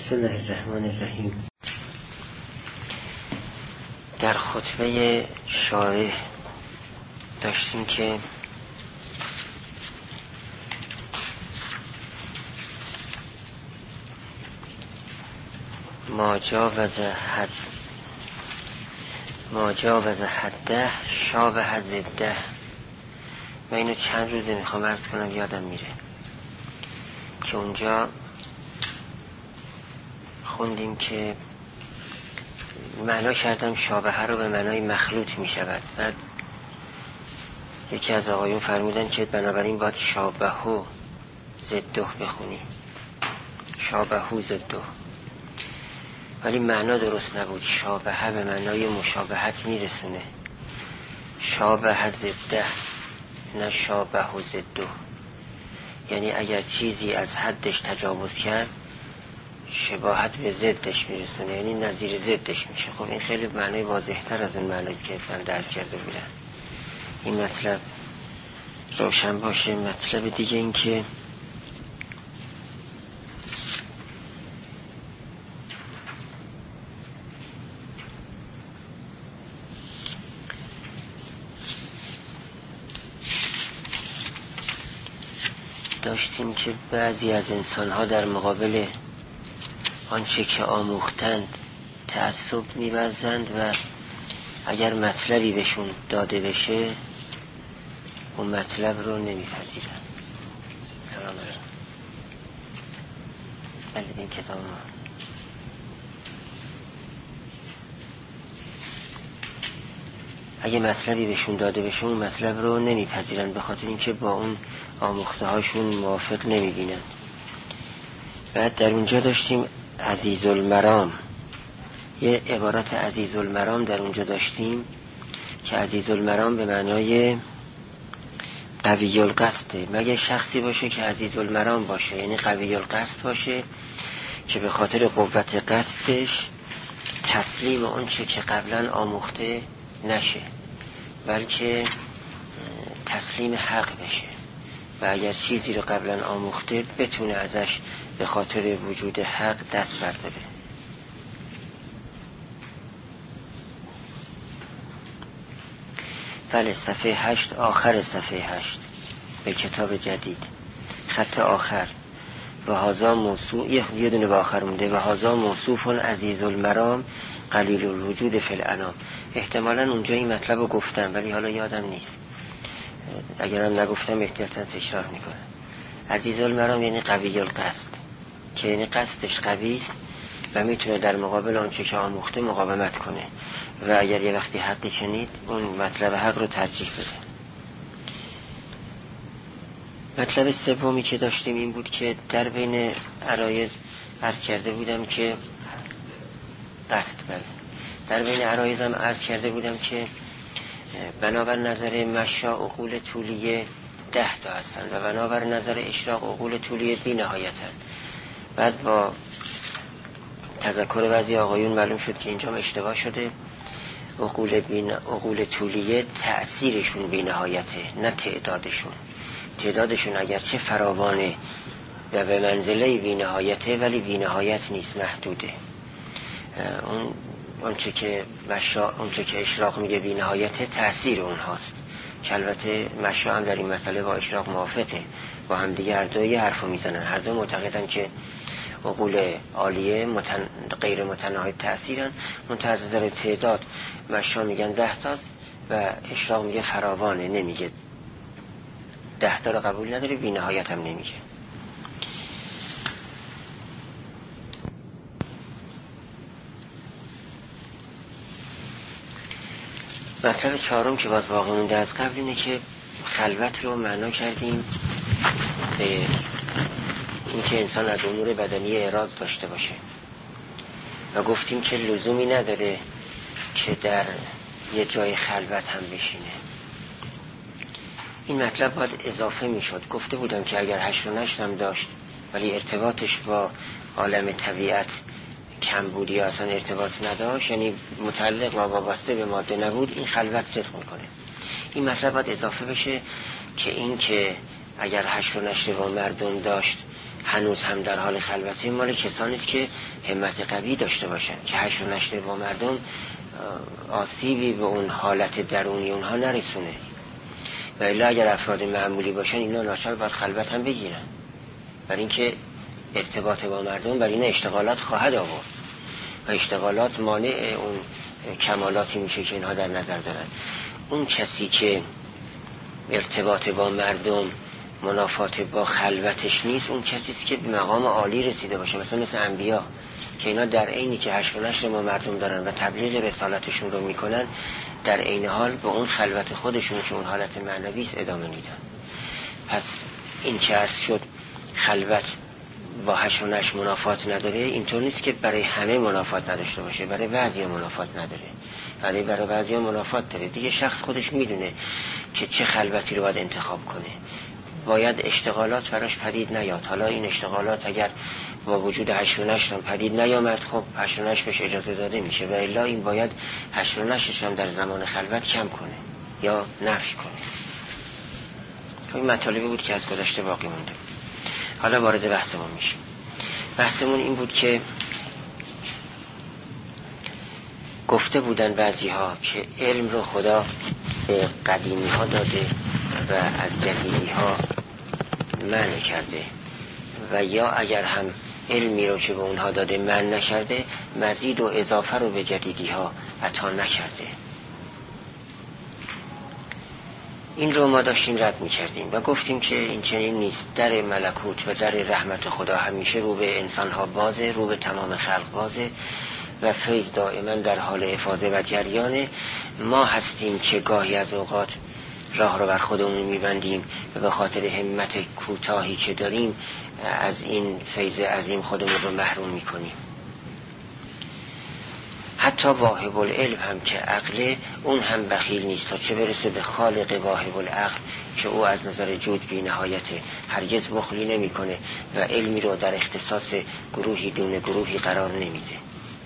بسم الله الرحمن الرحیم. در خطبه شارح داشتیم که ما جاوز حده شابه زده. و اینو چند روزه میخوام عرض کنم، یادم میره که اونجا خوندیم که معنا کردم شابه رو به معنای مخلوط میشود. بعد یکی از آقایون فرمودن که بنابراین باید شابهو زده بخونی، شابهو زده، ولی معنا درست نبود. شابه به معنای مشابهت میرسونه، شابه زده نه شابهو زده. یعنی اگر چیزی از حدش تجاوز کرد شباهت به ضدش میرسونه، یعنی نظیر ضدش میشه. خب این خیلی معنی واضح‌تر از اون معنیست که من درس کرده بودم. این مطلب روشن باشه. مطلب دیگه این که داشتیم که بعضی از انسان‌ها در مقابل آنچه که آموختند تعصب می‌ورزند و اگر مطلبی بهشون داده بشه اون مطلب رو نمی‌پذیرند. سلام علیکم. بله این کتاب ما اگه مطلبی بهشون داده بشه اون مطلب رو نمی‌پذیرند، به خاطر اینکه با اون آموخته هاشون موافق نمی‌بینند. بعد در اونجا داشتیم عزیز المرام، یه عبارت عزیز المرام در اونجا داشتیم که عزیز المرام به معنای قوی القصده. مگه شخصی باشه که عزیز المرام باشه، یعنی قوی القصد باشه که به خاطر قوت قصدش تسلیم اون چه که قبلا آموخته نشه، بلکه تسلیم حق بشه و اگر چیزی رو قبلا آموخته بتونه ازش به خاطر وجود حق دست برداره. بله صفحه 8، آخر صفحه 8 به کتاب جدید، خط آخر. و هازا موصوف، یه دونه به آخر مونده، و هازا موصوف عزیز المرام قلیل الوجود فی الانام. احتمالاً اونجا این مطلب رو گفتم ولی حالا یادم نیست، اگرم نگفتم احتیاطاً تکرار میکنم. عزیز المرام یعنی قوی القصد، که یعنی قصدش قوی است و میتونه در مقابل آنچه که آموخته مقاومت کنه و اگر یه وقتی حقی شنید اون مطلب حق رو ترجیح بده. مطلب سومی که داشتیم این بود که در بین عرایض عرض کرده بودم که قصد، بله در بین عرایض هم عرض کرده بودم که بنابر نظر مشا عقول طولیه 10 تا هستن و بنابر نظر اشراق عقول طولیه بی نهایتن. بعد با تذکر بعضی آقایون معلوم شد که اینجا اشتباه شده. عقول طولیه تأثیرشون بی نهایته نه تعدادشون. تعدادشون اگرچه فراوانه و به منزله بی نهایته ولی بی نهایت نیست، محدوده. اونچه که اشراق میگه بی نهایته تأثیر اونهاست، که البته مشا هم در این مسئله با اشراق موافقه، با هم دیگه هر دو یه حرفو میزنن. هر دو معتقدن که عقول عالیه غیر متناهی تأثیرن، منتها از نظر تعداد مشا میگن 10 تاست و اشراق میگه فراوانه، نمیگه 10 تا رو قبول نداره، بی نهایت هم نمیگه. مطلب چهارم که باز باقی مونده از قبل اینه که خلوت رو معنا کردیم به اینکه انسان از امور بدنی اعراض داشته باشه و گفتیم که لزومی نداره که در یه جای خلوت هم بشینه. این مطلب باید اضافه میشد. گفته بودم که اگر 8 و 9 هم داشت ولی ارتباطش با عالم طبیعت کم بود یا اصلا ارتباط نداشت، یعنی متعلق و وابسته به ماده نبود، این خلوت صدق میکنه. این مطلب باید اضافه بشه که این که اگر 8 و 9 با مردم داشت هنوز هم در حال خلوته مال کسانی است که همت قوی داشته باشن که حشر و نشر با مردم آسیبی به اون حالت درونی اونها نرسونه. و الا اگر افراد معمولی باشن اینا ناچار باید خلوت هم بگیرن، برای اینکه ارتباط با مردم برای این اشتغالات خواهد آورد و اشتغالات مانع اون کمالاتی میشه که اینها در نظر دارن. اون کسی که ارتباط با مردم منافات با خلوتش نیست، اون کسی است که به مقام عالی رسیده باشه، مثل انبیا که اینا در عینی که حشر و نشر ما مردم دارن و تبلیغ رسالتشون رو میکنن، در عین حال به اون خلوت خودشون که اون حالت معنوی است ادامه میدن. پس این که عرض شد خلوت با حشر و نشر منافات نداره، اینطور نیست که برای همه منافات نداشته باشه، برای بعضیا منافات نداره، برای بعضیا منافات داره. دیگه شخص خودش میدونه که چه خلوتی رو باید انتخاب کنه. باید اشتغالات براش پدید نیاد. حالا این اشتغالات اگر با وجود حشر و نشر هم پدید نیامد، خب حشر و نشر بهش اجازه داده میشه، و الا این باید حشر و نشرش هم در زمان خلوت کم کنه یا نفی کنه. این مطالبی بود که از گذشته باقی مونده. حالا وارد بحثمون میشیم. بحثمون این بود که گفته بودن بعضی ها که علم رو خدا به قدیمی ها داده و از جدیدی ها منع کرده، و یا اگر هم علمی رو که به اونها داده منع نکرده، مزید و اضافه رو به جدیدی ها عطا نکرده. این رو ما داشتیم رد میکردیم و گفتیم که این چنین نیست. در ملکوت و در رحمت خدا همیشه رو به انسان ها بازه، رو به تمام خلق بازه و فیض دائما در حال افاضه و جریانه. ما هستیم که گاهی از اوقات راه رو بر خودمون میبندیم و به خاطر همت کوتاهی که داریم از این فیض عظیم خودمون رو محروم میکنیم. حتی واهب العلم هم که عقله، اون هم بخیل نیست تا چه برسه به خالق واهب العقل که او از نظر جود بی نهایته، هرگز بخلی نمیکنه و علمی رو در اختصاص گروهی دون گروهی قرار نمیده.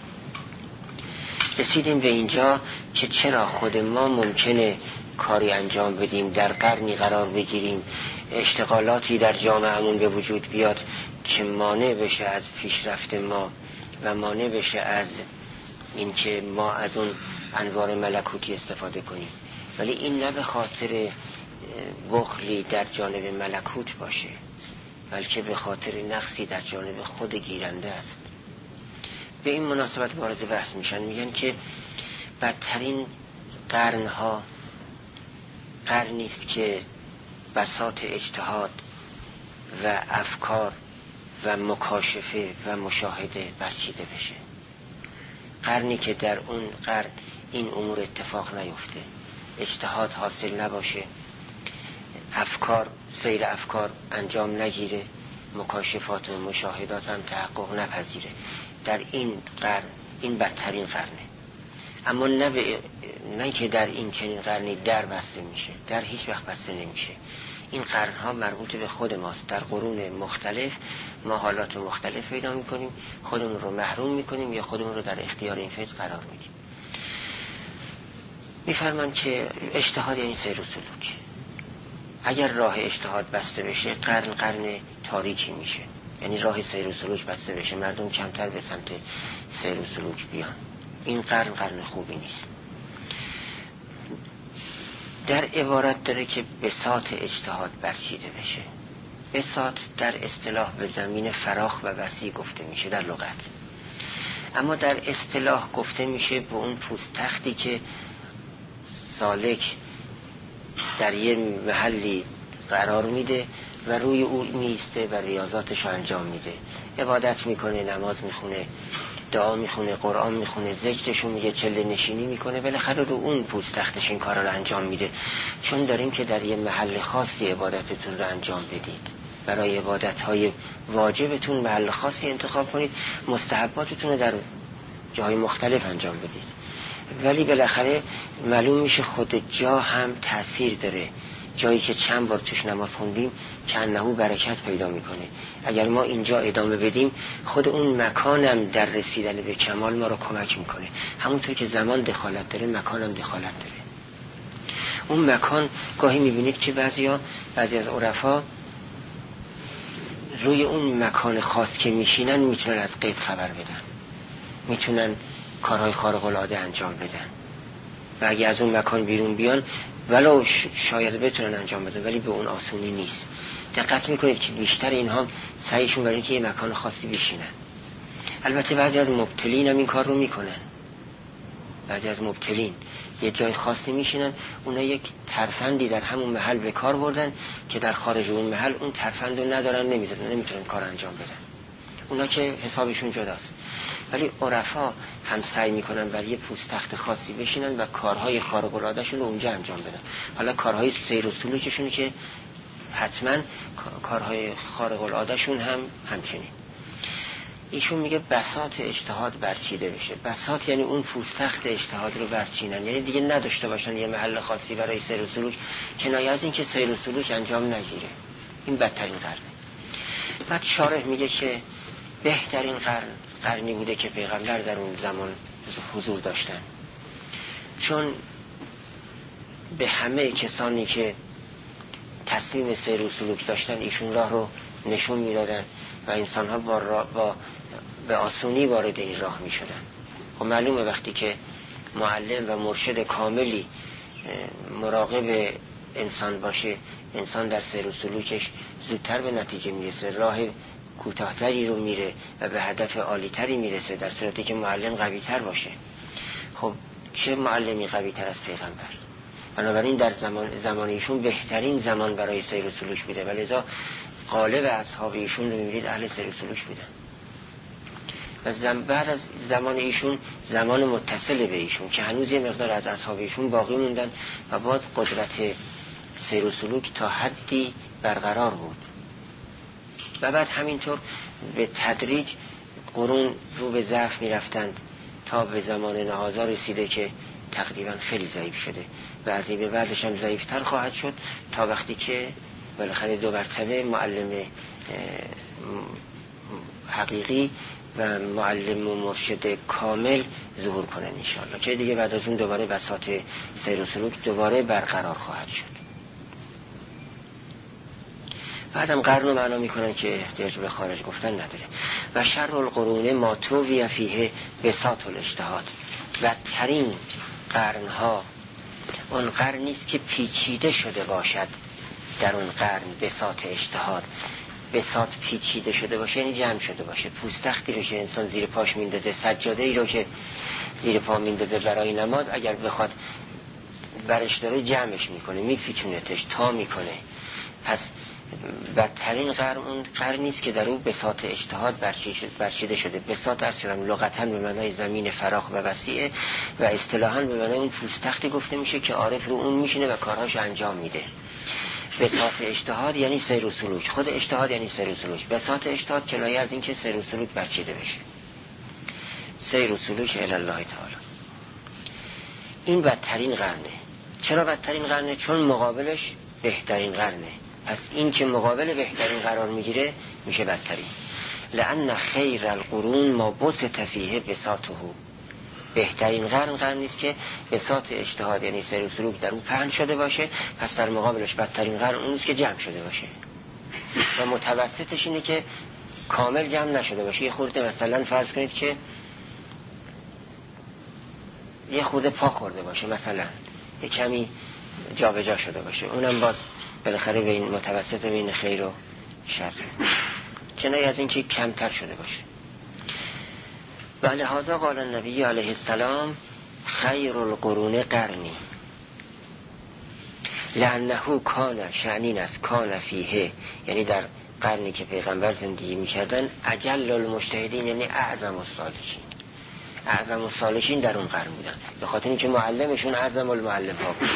رسیدیم به اینجا که چرا خود ما ممکنه کاری انجام بدیم، در قرنی قرار بگیریم، اشتغالاتی در جامعهمون به وجود بیاد که مانع بشه از پیشرفت ما و مانع بشه از این که ما از اون انوار ملکوتی استفاده کنیم، ولی این نه به خاطر بخلی در جانب ملکوت باشه، بلکه به خاطر نقصی در جانب خود گیرنده است. به این مناسبت وارد بحث میشن، میگن که بدترین قرنها قرنی است که بساط اجتهاد و افکار و مکاشفه و مشاهده بسیده بشه. قرنی که در اون قرن این امور اتفاق نیفته، اجتهاد حاصل نباشه، سیر افکار انجام نگیره، مکاشفات و مشاهدات هم تحقق نپذیره. در این قرن این بدترین قرنه. اما نه که در این چنین قرنی در بسته میشه، در هیچ وقت بسته نمیشه. این قرنها مربوط به خود ماست. در قرون مختلف ما حالات مختلف پیدا میکنیم، خودمون رو محروم میکنیم یا خودمون رو در اختیار این فیض قرار میدیم. میفرمان که اجتهاد یعنی سیر و سلوک. اگر راه اجتهاد بسته بشه، قرن تاریکی میشه، یعنی راه سیر و سلوک بسته بشه، مردم کمتر به سمت سیر و سلوک بیان. این قرن خوبی نیست. در عبارت داره که بساط اجتهاد برچیده بشه. بساط در اصطلاح به زمین فراخ و وسیع گفته میشه در لغت، اما در اصطلاح گفته میشه به اون پوست تختی که سالک در یه محلی قرار میده و روی او میسته و ریاضاتش رو انجام میده، عبادت میکنه، نماز میخونه، دعا میخونه، قرآن میخونه، ذکرشو میگه، چله نشینی میکنه، بالاخره رو اون پوست تختش این کارا رو انجام میده. چون داریم که در یه محل خاصی عبادتتون رو انجام بدید. برای عبادتهای واجبتون محل خاصی انتخاب کنید، مستحباتتون رو در جاهای مختلف انجام بدید. ولی بالاخره معلوم میشه خود جا هم تأثیر داره. جایی که چند بار توش نماز خوندیم که انهو برکت پیدا میکنه. اگر ما اینجا ادامه بدیم، خود اون مکانم در رسیدن به کمال ما رو کمک میکنه. همونطور که زمان دخالت داره، مکانم دخالت داره. اون مکان گاهی میبینید که بعضی از عرفا روی اون مکان خاص که میشینن میتونن از غیب خبر بدن، میتونن کارهای خارق العاده انجام بدن و اگه از اون مکان بیرون بیان ولو شاید بتونن انجام بدن ولی به اون آسونی نیست. دقت میکنید که بیشتر اینها سعیشون برای اینکه یه مکان خاصی بشینن. البته بعضی از مبتلین هم این کار رو میکنن، بعضی از مبتلین یه جای خاصی میشینن، اونا یک ترفندی در همون محل به کار بردن که در خارج اون محل اون ترفند رو ندارن، نمیتونن کار انجام بدن، اونا که حسابشون جداست. ولی عرفا هم سعی میکنن برای یه پوستخت خاصی بشینن و کارهای خارق العاده شون رو اونجا انجام بدن. حالا کارهای سیر و سلوکشون که حتما کارهای خارق العاده شون هم همچنین. ایشون میگه بساط اجتهاد برچیده بشه. بساط یعنی اون پوستخت اجتهاد رو برچینن، یعنی دیگه نداشته باشن یه محل خاصی برای سیر و سلوک، کنایه از این که سیر و سلوک انجام نگیره. این بدترین قرنه. بعد شارح میگه که بهترین قرنی بوده که پیغمبر در اون زمان حضور داشتن، چون به همه کسانی که تصمیم سیر و سلوک داشتن ایشون راه رو نشون میدادن و انسان ها به آسونی وارد این راه می شدن. و معلومه وقتی که معلم و مرشد کاملی مراقب انسان باشه، انسان در سیر و سلوکش زودتر به نتیجه میرسه، راه کوتاه‌تری رو میره و به هدف عالی‌تری میرسه، در صورتی که معلم قوی‌تر باشه. خب چه معلمی قوی‌تر از پیغمبر؟ بنابراین در زمان ایشون بهترین زمان برای سیر و سلوک بوده و لذا غالب اصحاب ایشون رو می‌بینید اهل سیر و سلوک بودن. و بعد از زمان ایشون زمان متصل به ایشون که هنوز یه مقدار از اصحاب ایشون باقی موندن و باز قدرت سیر و سلوک تا حدی برقرار بود. و بعد همینطور به تدریج قرون رو به ضعف می‌رفتند تا به زمان نهازا رسیده که تقریبا خیلی ضعیف شده و از این به بعدش هم ضعیفتر خواهد شد تا وقتی که بالاخره دو مرتبه معلم حقیقی و معلم و مرشد کامل ظهور کنن انشاءالله، که دیگه بعد از اون دوباره بساط سیر و سلوک دوباره برقرار خواهد شد. بعدم قرن رو معنا میکنن که احتیاج به خارج گفتن نداره. و شر القرون ما توی فیه بساط الاجتهاد. بدترین قرنها اون قرن نیست که پیچیده شده باشد، در اون قرن بساط اجتهاد، بساط پیچیده شده باشه یعنی جمع شده باشه، پوستختی رو که انسان زیر پاش میندازه، سجاده ای رو که زیر پا میندازه برای نماز، اگر بخواد برش داره جمعش میکنه، میپیچونتش، تا میکنه. پس بدترین قرن اون قرن نیست که در اون بساط اجتهاد برچیده شده. بساط اصلا لغتاً به معنای زمین فراخ و وسیعه و اصطلاحاً به معنای اون پوستختی گفته میشه که عارف رو اون میشینه و کارهاشو انجام میده. بساط اجتهاد یعنی سیر و سلوک، خود اجتهاد یعنی سیر و سلوک. بساط اجتهاد کنایه از این که سیر و سلوک برچیده بشه. سیر و سلوک الی الله تعالی. این بدترین قرنه. چرا بدترین قرنه؟ چون مقابلش بهترین قرنه. پس این که مقابل بهترین قرار میگیره میشه بدترین. لأن خیر القرون ما بسط فیه بساطه. بهترین قرن نیست که بساط اجتهاد یعنی سیر و سلوک در اون پهن شده باشه، پس در مقابلش بدترین قرن اون نیست که جمع شده باشه و متوسطش اینه که کامل جمع نشده باشه. یه خورده مثلا فرض کنید که یه خورده پا خورده باشه، مثلا یه کمی جا به جا شده باشه، اونم باز بالاخره بین متوسط بین خیر و شر، کنایه از این که کمتر شده باشه. و لهذا قال النبی علیه السلام خیر القرون قرنی لانه کان، شأنین است، کان فیه یعنی در قرنی که پیغمبر زندگی میکردن، اجل المجتهدین یعنی اعظم الصالحین. اعظم الصالحین در اون قرن بودن به خاطر اینکه معلمشون اعظم المعلم ها بود.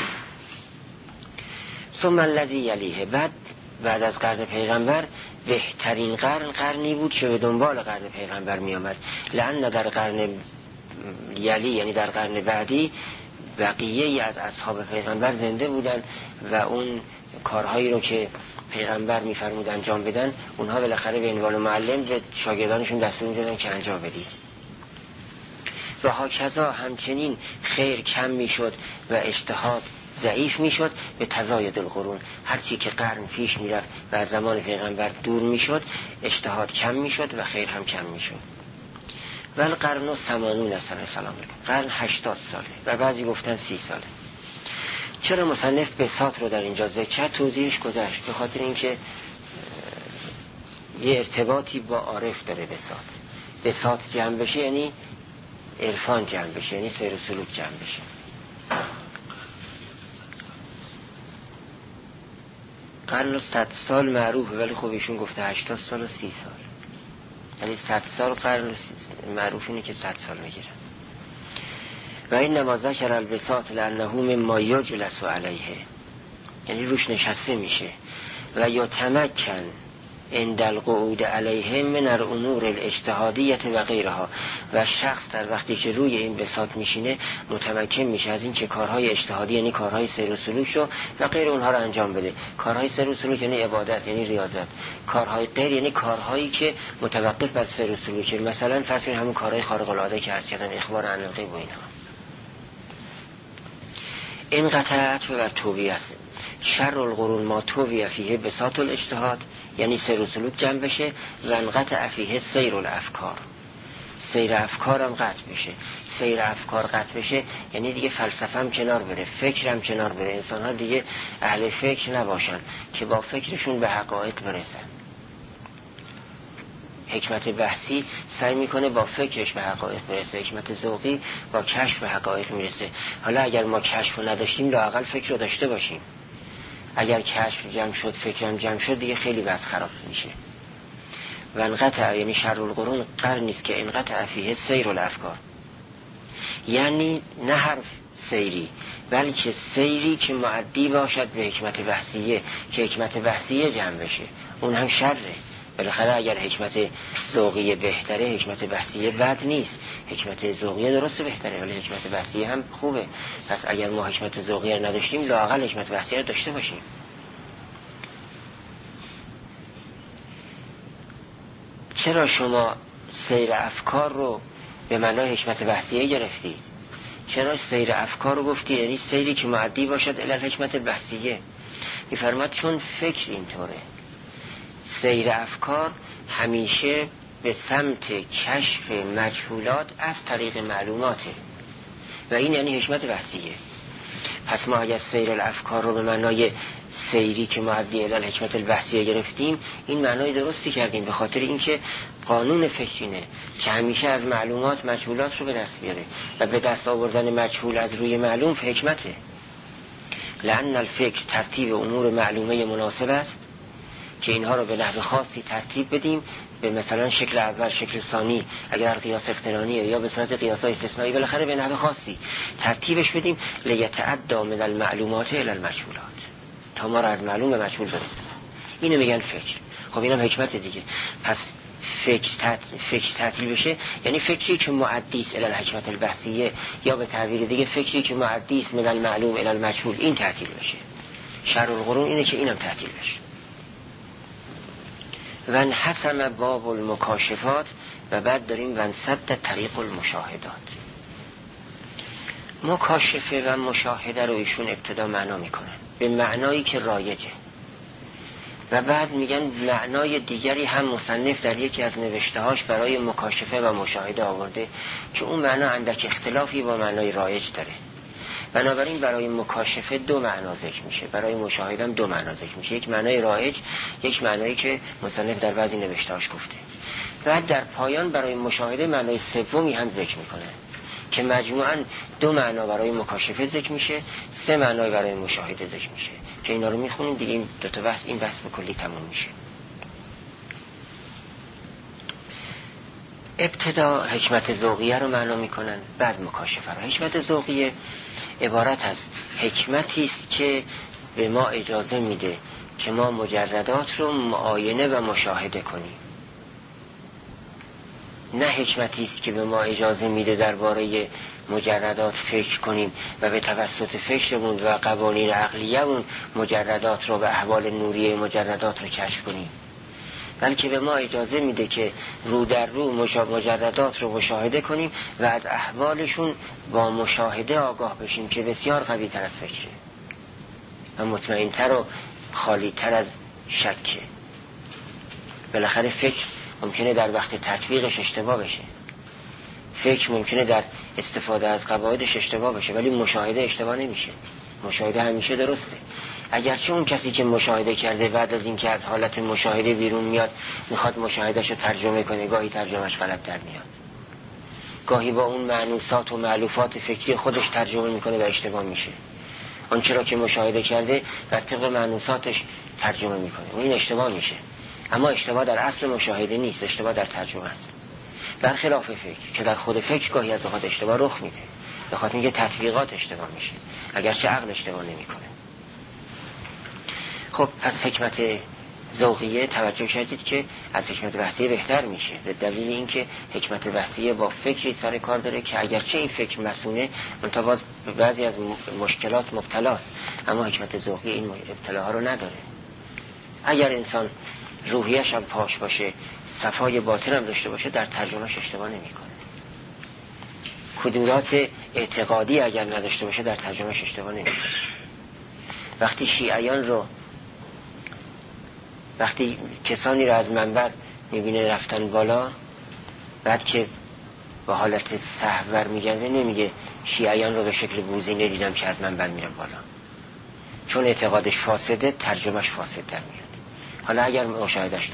ثم الذی یلیه، بعد از قرن پیغمبر بهترین قرنی بود که به دنبال قرن پیغمبر می آمد. لأن در قرن یلی یعنی در قرن بعدی بقیه ای از اصحاب پیغمبر زنده بودن و اون کارهایی رو که پیغمبر می فرمود انجام بدن اونها بالاخره به عنوان معلم به شاگردانشون دستور می دادن که انجام بدید. و هاکذا همچنین خیر کم می شد و اجتهاد ضعیف میشد به تزاید القرون. هرچی که قرن پیش میرفت و از زمان پیغمبر دور میشد اجتهاد کم میشد و خیر هم کم میشد. ول قرن 80 سنه سلام علیکم، قرن 80 ساله و بعضی گفتن 30 ساله. چرا مصنف بساط رو در اینجا ذکر کرد؟ توضیحش گذشت. به خاطر اینکه یه ارتباطی با عارف داره. بساط جمع بشه یعنی عرفان جمع بشه، یعنی سیر و سلوک جمع بشه. قرن 100 سال معروفه، ولی خب ایشون گفته 80 سال و 30 سال، یعنی 100 سال قرن معروف اینه که 100 سال میگیرن. و این نمازه کر البساط لانه مما یجلس علیه، یعنی روش نشسته میشه. و یا تمکن عند القعود علیه من الامور الاجتهادیه و غیرها، و شخص در وقتی که روی این بساط میشینه متمکن میشه از این که کارهای اجتهادی یعنی کارهای سیر و سلوک رو و غیر اونها رو انجام بده. کارهای سیر و سلوک یعنی عبادت، یعنی ریاضت. کارهای غیر یعنی کارهایی که متوقف بر سیر و سلوک، مثلا فرض کنید همون کارهای خارق العاده که هست کردن، اخبار عن الغیب و اینها. این قطعت و توبیه است. شر القرون ما توبیه فیه بساط الاجتهاد، یعنی سیر و سلوک جمع بشه. و انقطع فیه سیر الافکار، سیر افکار هم قطع بشه. سیر افکار قطع بشه یعنی دیگه فلسفه هم کنار بره، فکر هم کنار بره. انسان ها دیگه اهل فکر نباشن که با فکرشون به حقایق برسن. حکمت بحثی سعی میکنه با فکرش به حقایق برسه، حکمت ذوقی با کشف به حقایق میرسه. حالا اگر ما کشف رو نداشتیم لااقل فکر رو داشته باشیم. اگر کشف جمع شد فکرم جمع شد دیگه خیلی وضع خراب میشه. و انقطع یعنی شر القرون قرن نیست که انقطع فیه سیر الافکار، یعنی نه حرف سیری بلکه سیری که معدی باشد به حکمت بحثیه، که حکمت بحثیه جمع بشه. اون هم شره. بالاخره اگر حکمت ذوقی بهتره حکمت بحثیه بد نیست. حکمت ذوقی درست بهتره ولی حکمت بحثیه هم خوبه. پس اگر ما حکمت ذوقی رو نداشتیم لااقل حکمت بحثیه رو داشته باشیم. چرا شما سیر افکار رو به معنای حکمت بحثیه گرفتید؟ چرا سیر افکار رو گفتید؟ یعنی سیری که معدی باشد الی الحکمت بحثیه. می‌فرماد چون فکر اینطوره. سیر افکار همیشه به سمت کشف مجهولات از طریق معلوماته و این یعنی حکمت بحثیه. پس ما اگر سیر الافکار رو به معنای سیری که معدی الی الحکمت البحثیه گرفتیم این معنای درستی کردیم، به خاطر اینکه قانون فکرینه که همیشه از معلومات مجهولات رو به دست بیاره و به دست آوردن مجهول از روی معلوم حکمته. لأن الفکر ترتیب امور معلومه مناسب است که اینها رو به نحو خاصی ترتیب بدیم، به مثلا شکل اول شکل ثانی اگر قیاس اقترانیه یا به صورت قیاس‌های استثنایی بالاخره به نحو خاصی ترتیبش بدیم لیتعدی من المعلومات الی المجهولات، تا ما را از معلوم به مجهول برسونه. اینو میگن فکر. خب اینم حکمت دیگه. پس فکر تعطیل بشه یعنی فکری که معدی است الی الحکمت البحثیه، یا به تعبیر دیگه فکری که معدی است من المعلوم الی المجهول، این تعطیل بشه. شر القرون اینه که اینم تعطیل بشه. و انحسم باب المکاشفات، و بعد داریم وانسد طریق المشاهدات. مکاشفه و مشاهده رو ایشون ابتدا معنا میکنن به معنایی که رایجه و بعد میگن معنای دیگری هم مصنف در یکی از نوشتهاش برای مکاشفه و مشاهده آورده که اون معنا اندک اختلافی با معنای رایج داره. بنابراین برای مکاشفه دو معنا ذکر میشه، برای مشاهده هم دو معنا ذکر میشه، یک معنای رایج، یک معنایی که مصنف در بعضی نوشتهاش گفته. بعد در پایان برای مشاهده معنای سومی هم ذکر میکنه که مجموعاً دو معنا برای مکاشفه ذکر میشه، سه معنای برای مشاهده ذکر میشه که اینا رو میخونیم دیگه این دو تا بحث، این بحث به کلی تموم میشه. ابتدا حکمت ذوقیه رو معنا میکنن، بعد مکاشفه رو. حکمت ذوقیه عبارت از حکمتی است که به ما اجازه میده که ما مجردات رو معاینه و مشاهده کنیم، نه حکمتی است که به ما اجازه میده درباره مجردات فکر کنیم و به توسط فکرمون و قوانین عقلیه‌مون مجردات رو و احوال نوریه مجردات رو کشف کنیم، بلکه به ما اجازه میده که رو در رو مجردات رو مشاهده کنیم و از احوالشون با مشاهده آگاه بشیم که بسیار قوی تر از فکره. و مطمئن‌تر و خالی‌تر از شکه. بالاخره فکر ممکنه در وقت تطبیقش اشتباه بشه، فکر ممکنه در استفاده از قواعدش اشتباه بشه، ولی مشاهده اشتباه نمیشه. مشاهده همیشه درسته. اگرچه اون کسی که مشاهده کرده بعد از اینکه از حالت مشاهده بیرون میاد میخواد مشاهدهش رو ترجمه کنه، گاهی ترجمهش غلط در میاد، گاهی با اون معنوسات و مألوفات فکری خودش ترجمه میکنه و اشتباه میشه. اون چرا که مشاهده کرده بر طبق معنوساتش ترجمه میکنه و این اشتباه میشه. اما اشتباه در اصل مشاهده نیست، اشتباه در ترجمه است. برخلاف فکر که در خود فکر گاهی از اوقات اشتباه رخ میده، به خاطر اینکه تطبیقات اشتباه میشه، اگرچه عقل اشتباه نمیکنه. خب پس حکمت ذوقیه توجه کردید که از حکمت بحثیه بهتر میشه، به دلیل اینکه حکمت بحثیه با فکری سر کار داره که اگرچه این فکر مسونه منتها باز به بعضی از مشکلات مبتلاست، اما حکمت ذوقیه این ابتلاها رو نداره. اگر انسان روحیش هم پاش باشه، صفای باطن هم داشته باشه، در ترجمهش اشتباه نمیکنه. کدورات اعتقادی اگر نداشته باشه در ترجمهش اشتباه نمیکنه. وقتی کسانی رو از منبر میبینه رفتن بالا، بعد که با حالت سهو میگرده نمیگه شیعیان رو به شکل گوزینه دیدم که از منبر میرن بالا، چون اعتقادش فاسده ترجمهش فاسد در میاد. حالا اگر مشاهدش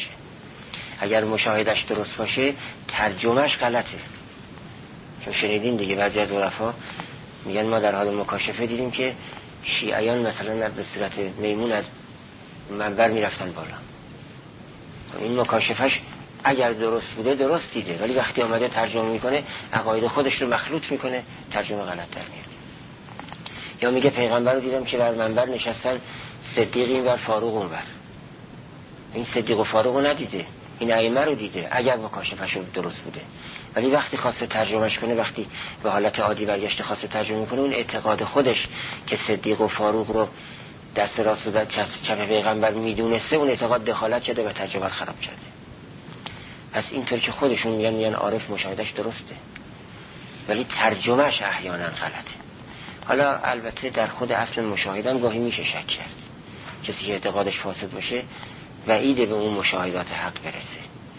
درست باشه ترجمهش غلطه. چون شنیدین دیگه بعضی از عرفا میگن ما در حال مکاشفه دیدیم که شیعیان مثلا به صورت میمون از منبر میرفتن بالا. این مکاشفش اگر درست بوده درست دیده، ولی وقتی آمده ترجمه میکنه عقاید خودش رو مخلوط میکنه، ترجمه غلط در میاد. یا میگه پیغمبر رو دیدم که بر منبر نشستن صدیق اینور فاروق اونور. این صدیق و فاروق رو ندیده، این ائمه رو دیده اگر مکاشفش درست بوده. ولی وقتی خواسته ترجمهش کنه، وقتی به حالت عادی برگشته خواسته ترجمه کنه، اون اعتقاد خودش که صدیق و فاروق رو دست راست و دست چپ پیغمبر میدونسته، اون اعتقاد دخالت شده و ترجمه خراب کرده. پس اینطور که خودشون میگن عارف مشاهدش درسته ولی ترجمهش احیانا غلطه. حالا البته در خود اصل مشاهدن گاهی میشه شک کرد. کسی که اعتقادش فاسد باشه وعید به اون مشاهدات حق برسه.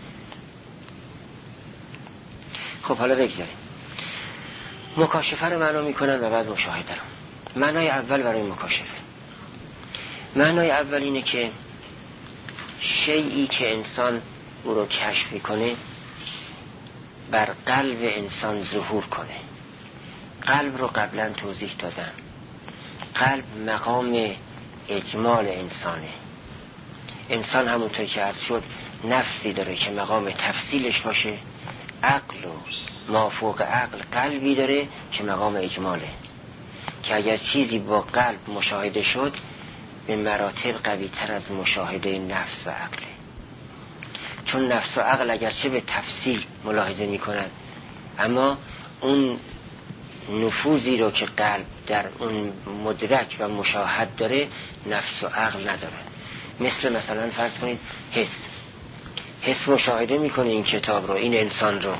خب حالا بگذاریم مکاشفه رو معنا میکنن و بعد مشاهده رو. معنای اول برای مکاشفه، معنای اول اینه که شیئی که انسان او رو کشف میکنه بر قلب انسان ظهور کنه. قلب رو قبلا توضیح دادم. قلب مقام اجمال انسانه. انسان همونطور که عرض شد نفسی داره که مقام تفصیلش باشه، عقل و مافوق عقل قلبی داره که مقام اجماله، که اگر چیزی با قلب مشاهده شد به مراتب قوی تر از مشاهده نفس و عقله. چون نفس و عقل اگرچه به تفصیل ملاحظه میکنن، اما اون نفوذی رو که قلب در اون مدرک و مشاهد داره نفس و عقل نداره. مثلا فرض کنید حس مشاهده میکنه این کتاب رو، این انسان رو،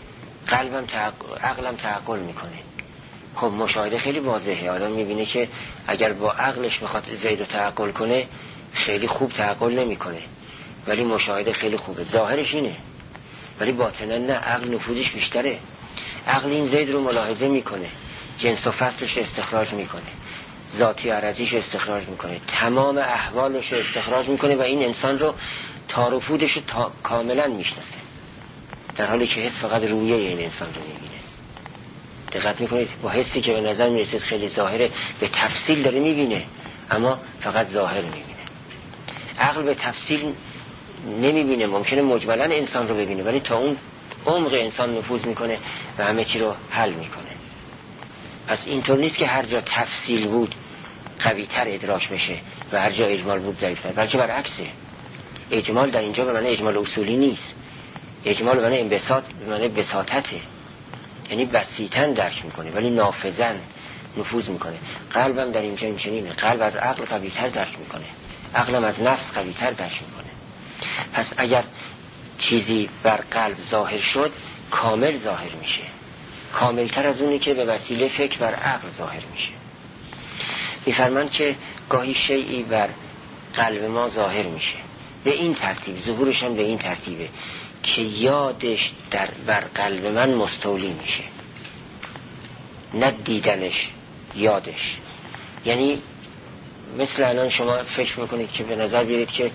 عقلم تعقل میکنه. خب مشاهده خیلی واضحه، آدم میبینه که اگر با عقلش میخواد زید رو تعقل کنه خیلی خوب تعقل نمیکنه، ولی مشاهده خیلی خوبه. ظاهرش اینه ولی باطنا نه، عقل نفوذش بیشتره. عقل این زید رو ملاحظه میکنه، جنس و فصلش استخراج میکنه، ذاتی عرضیش استخراج میکنه، تمام احوالش استخراج میکنه و این انسان رو تاروفودش رو کاملا میشناسه، در حالی که حس فقط رویه این انسان رو میبینه. دقت میکنید با حسی که به نظر میرسید خیلی ظاهره، به تفصیل داره میبینه اما فقط ظاهر میبینه. عقل به تفصیل نمیبینه، ممکنه مجملا انسان رو ببینه ولی تا اون عمق انسان نفوذ میکنه و همه چی رو حل میکنه. پس اینطور نیست که هر جا تفصیل بود قوی تر ادراک بشه و هر جا اجمال بود ضعیفتر، بلکه برعکسه. اجمال در اینجا به معنی اجمال اصولی نیست، اجمال به معنی انبساط، به معنی بساطته، یعنی بسیطن درک میکنه ولی نافذن نفوذ میکنه. قلبم در اینجا این چنینه، قلب از عقل قوی تر درک میکنه، عقلم از نفس قوی تر درک میکنه. پس اگر چیزی بر قلب ظاهر شد کامل ظاهر میشه، کاملتر از اونی که به وسیله فکر بر عقل ظاهر میشه. میفرمند که گاهی شیئی بر قلب ما ظاهر میشه به این ترتیب، ظهورش هم به این ترتیبه که یادش بر قلب من مستولی میشه، نه دیدنش، یادش. یعنی مثل الان شما فکر میکنید که به نظر بیارید که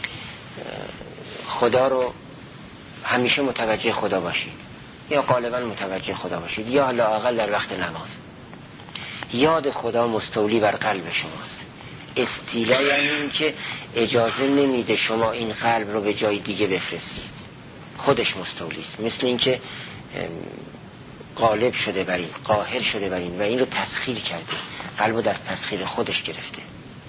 خدا رو همیشه متوجه خدا باشید یا غالبا متوجه خدا باشید یا لااقل در وقت نماز، یاد خدا مستولی بر قلب شماست. استیلا یعنی این که اجازه نمیده شما این قلب رو به جای دیگه بفرستید، خودش مستولیست، مثل این که غالب شده بر این، قاهر شده بر این و این رو تسخیر کرده، قلب رو در تسخیر خودش گرفته.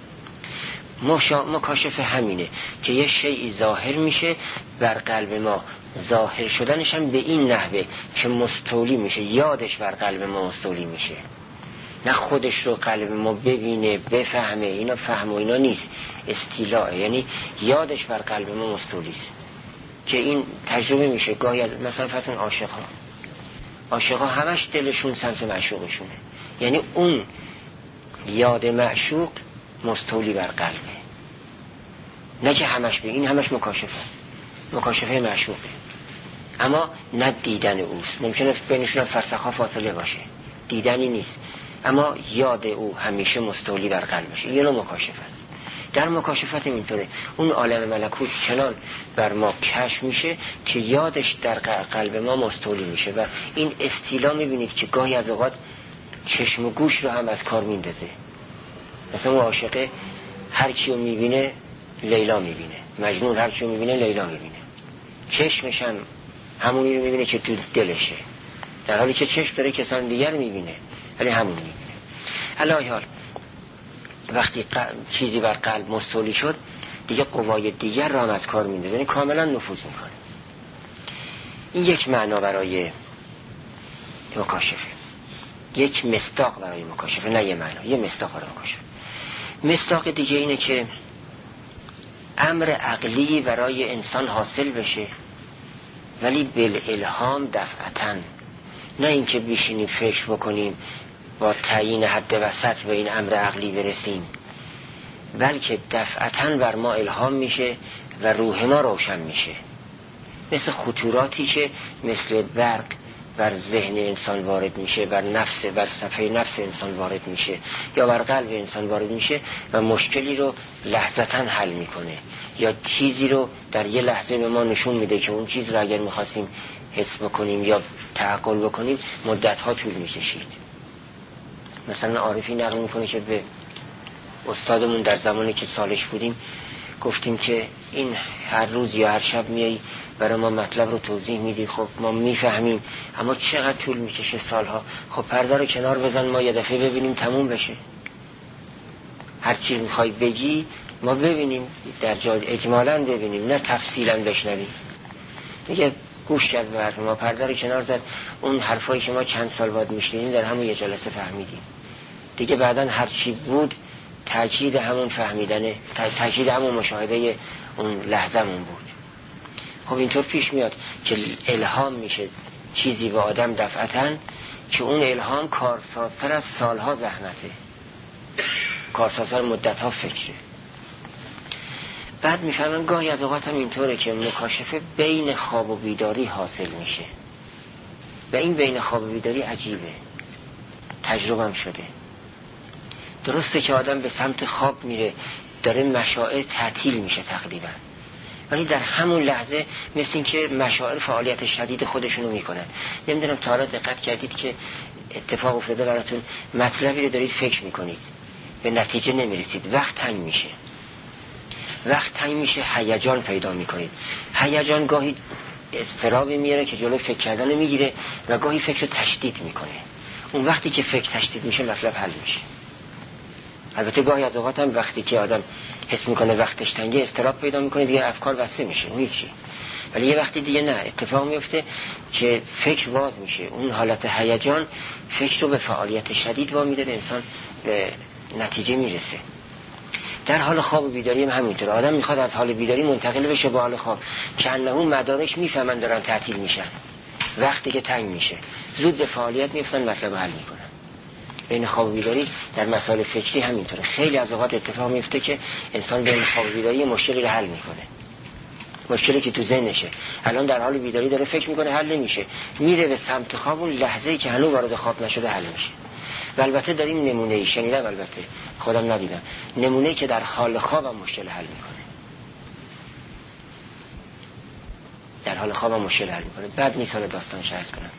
مکاشفه همینه که یه شیئی ظاهر میشه بر قلب ما، ظاهر شدنش هم به این نحوه که مستولی میشه، یادش بر قلب ما مستولی میشه، نه خودش رو قلب ما ببینه بفهمه. اینا فهم و اینا نیست، استیلاء، یعنی یادش بر قلب ما مستولیست که این تجربه میشه گاهی از مثلا فرض عاشقا همش دلشون سمت معشوقشونه، یعنی اون یاد معشوق مستولی بر قلبه، نه که همش به این، همش مکاشفه است، مکاشفه معشوقه، اما نه دیدن اوست. ممکنه بینشون فرسخ‌ها فاصله باشه، دیدنی نیست، اما یاد او همیشه مستولی بر قلبشه. یه نوع مکاشفه است. در مکاشفت اینطوره، اون عالم ملکوت چنان بر ما کشف میشه که یادش در قلب ما مستولی میشه و این استیلا میبینید که گاهی از اوقات چشم و گوش رو هم از کار میندازه. مثلا اون عاشقه هر کیو میبینه لیلا میبینه، مجنون هر کیو میبینه لیلا میبینه، چشمش هم همونی رو میبینه که تو دلشه، در حالی که چشم داره کسان دیگر میبینه ولی همون میبینه. علی حال وقتی چیزی بر قلب مستولی شد دیگه قوای دیگر را هم از کار میندازه، یعنی کاملا نفوذ میکنه. این یک معنا برای مکاشفه، یک مصداق برای مکاشفه، نه یه معنا، یه مصداق برای مکاشفه. مصداق دیگه اینه که امر عقلی برای انسان حاصل بشه ولی بالالهام دفعتاً، نه اینکه بشینیم فکر بکنیم با تعیین حد وسط به این امر عقلی برسیم، بلکه دفعتاً بر ما الهام میشه و روح ما روشن میشه، مثل خطوراتی که مثل برق بر ذهن انسان وارد میشه، بر صفحه نفس انسان وارد میشه یا بر قلب انسان وارد میشه و مشکلی رو لحظتاً حل میکنه یا چیزی رو در یه لحظه به ما نشون میده که اون چیز رو اگر میخواستیم حس بکنیم یا تعقل بکنیم مدتها طول میکشید. مثلا عارفی نقل میکنه که به استادمون در زمانی که سالش بودیم گفتیم که این هر روز یا هر شب میای برای ما مطلب رو توضیح میدی، خب ما میفهمیم اما چقدر طول میکشه سالها، خب پرده رو کنار بزن ما یه دفعه ببینیم تموم بشه، هر چی میخوای بگی ما ببینیم در جای اجمالاً ببینیم نه تفصیلاً بشنویم. دیگه گوش کرد به حرف ما، پرده رو کنار زد، اون حرفایی که ما چند سال بعد میشنیدیم در همون یه جلسه فهمیدیم دیگه. بعداً هر چی بود تأکید همون فهمیدنه، تأکید همون مشاهده اون لحظه‌مون بود. خب اینطور پیش میاد که الهام میشه چیزی به آدم دفعتاً که اون الهام کارسازتر از سالها زحمته، کارسازتر مدتها فکره. بعد میفهمن گاهی از اوقات هم اینطوره که مکاشفه بین خواب و بیداری حاصل میشه و این بین خواب و بیداری عجیبه، تجربهم شده. درسته که آدم به سمت خواب میره داره مشاعر تعطیل میشه تقریبا، ولی در همون لحظه مثل این که مشاعر فعالیت شدید خودشونو میکنن. نمیدونم تا حالا دقت کردید که اتفاق افتاده براتون مطلبی رو دارید فکر میکنید به نتیجه نمیرسید، وقت تنگ میشه هیجان پیدا میکنید. هیجان گاهی اضطرابی میاره که جلوی فکر کردن میگیره و گاهی فکر رو تشدید میکنه. اون وقتی که فکر تشدید میشه مطلب حل میشه. البته گاهی از اوقات هم وقتی که آدم حس میکنه وقتش تنگه اضطراب پیدا میکنه دیگه افکار بسته میشه اون هیچی، ولی یه وقتی دیگه نه، اتفاق میفته که فکر باز میشه، اون حالت هیجان فکر رو به فعالیت شدید وامی داره، انسان به نتیجه میرسه. در حال خواب و بیداری هم همینطوره، آدم میخواد از حال بیداری منتقل بشه به حال خواب که انه مدارش میفهمن دارن تعطیل میشن، وقتی که تنگ میشه زود به فعالیت میفتن، مطلب حل میکنن. بین خواب و بیداری در مسائل فکری همینطوره. خیلی از اوقات اتفاق میفته که انسان بین خواب و بیداری مشکلی رو حل میکنه، مشکلی که تو ذهنشه الان در حال بیداری داره فکر میکنه حل نمیشه، میره به سمت خواب، اون لحظه‌ای که هنوز وارد خواب نشده حل میشه. و البته در این نمونه‌ای شنیدم، البته خودم ندیدم، نمونه‌ای که در حال خوابم مشکل حل میکنه، در حال خوابم مشکل حل میکنه. بعد نیست حالا داستانش عرض کنم،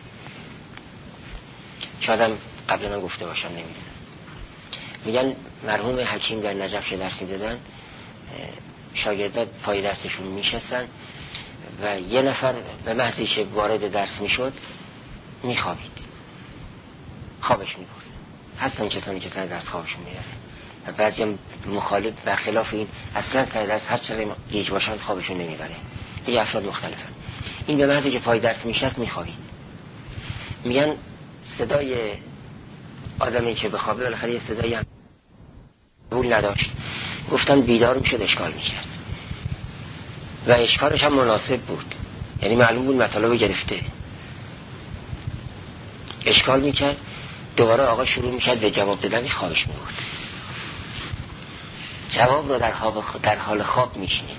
شایدم قبلا من گفته باشم نمیدونم. میگن مرحوم حکیم در نجف که درس میدادن، شاگردان پای درسشون میشستن و یه نفر به محضی که وارد درس میشد میخوابید، خوابش میبرد. هستن کسانی که سر درس خوابشون میبرن و بعضی هم مخالف برخلاف این، اصلا سر درس هر چقدر گیج باشن خوابشون نمیبره. دیگه افراد مختلفن. این به محضی که پای درس میشست میخوابید. میگن صدای آدمی که بخوابه بالاخره یه صدایی هم قبول نداشت، گفتن بیدار میشد اشکال میکرد و اشکالش هم مناسب بود، یعنی معلوم بود مطالب گرفته، اشکال میکرد. دوباره آقا شروع میکرد به جواب دادن، خوابش میبرد. جواب رو در حال خواب میشنید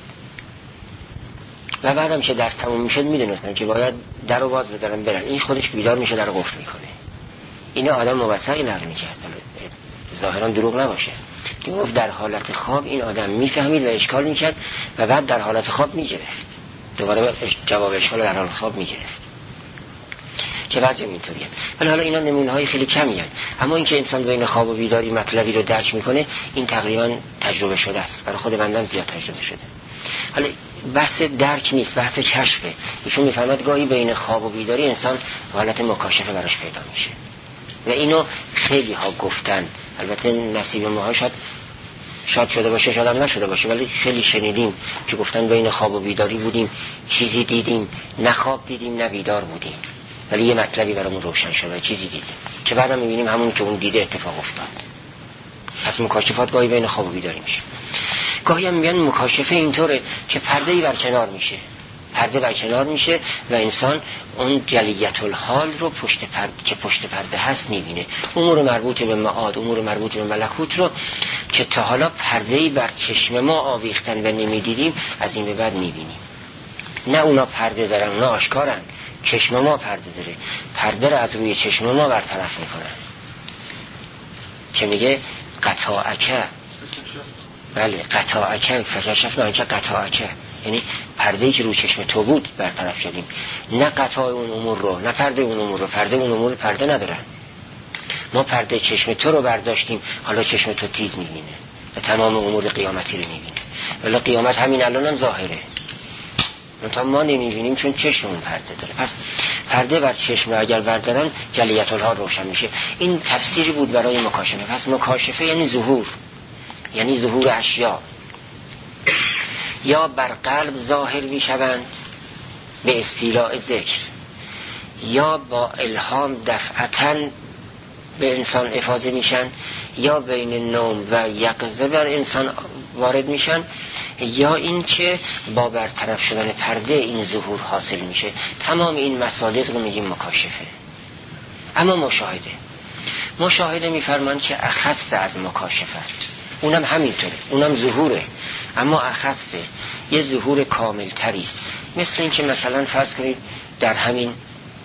و بعدم که درس تموم میشد میدونستن که باید در رو باز بذارن برن. این خودش بیدار میشه در رو قفل میکنه. این آدم موثقی نقل میکرد، ظاهرا دروغ نباشه، گفت در حالت خواب این آدم میفهمید و اشکال میکرد و بعد در حالت خواب میگرفت، دوباره جواب اشکال در حالت خواب میگرفت، که بعضی اینطوریه. ولی حالا اینا نمونه‌های خیلی کمی هستند. اما اینکه انسان بین خواب و بیداری مطلبی رو درک میکنه، این تقریبا تجربه شده است، برای خود بنده زیاد تجربه شده. حالا بحث درک نیست، بحث کشفه. ایشون میفهمد گاهی بین خواب و بیداری انسان حالت مکاشفه براش پیدا میشه و اینو خیلی ها گفتن. البته نصیب ما شاید شده باشه، شاید هم نشده باشه، ولی خیلی شنیدیم که گفتن بین خواب و بیداری بودیم، چیزی دیدیم، نه خواب دیدیم نه بیدار بودیم، ولی یه مطلبی برامون روشن شد و چیزی دیدیم که بعدم میبینیم همون که اون دیده اتفاق افتاد. پس مکاشفات گاهی بین خواب و بیداری میشه. گاهی هم میگن مکاشفه اینطوره که پرده‌ای برکنار میشه، پرده برکنار میشه و انسان اون جلیت الحال رو پشت پرده هست میبینه. امور مربوط به معاد، امور مربوط به ملکوت رو که تا حالا پرده‌ای بر چشم ما آویختن و نمیدیدیم، از این به بعد میبینیم. نه اونا پرده دارن، اونا آشکارن، چشم ما پرده داره، پرده رو از روی چشم ما برطرف میکنن. که میگه قطاعکه، بله قطاعکه فکشفنا عنک قطاعکه، یعنی پرده‌ای که روی چشم تو بود برطرف شدیم. نه قطاع اون امور رو، نه پرده اون امور رو، پرده اون امور پرده ندارن. ما پرده چشم تو رو برداشتیم، حالا چشم تو تیز میبینه و تمام امور قیامتی رو میبینه. ولی قیامت همین الان هم ظاهره، منتها ما نمیبینیم چون چشممون پرده داره. پس پرده بر چشم اگر بردارن جلیت الحال روشن میشه. این تفسیری بود برای مکاشفه. پس مکاشفه یعنی ظهور، یعنی ظهور اشیا، یا بر قلب ظاهر میشوند به استیلاء ذکر، یا با الهام دفعتاً به انسان افاضه میشن، یا بین نوم و یقظه بر انسان وارد میشن، یا این که با برطرف شدن پرده این ظهور حاصل میشه. تمام این مصادیق رو میگیم مکاشفه. اما مشاهده میفرمان که اخص از مکاشفه است، اونم همینطوره، اونم ظهوره، اما اخصه، یه ظهور کامل تریست. مثل این که مثلا فرض کنید در همین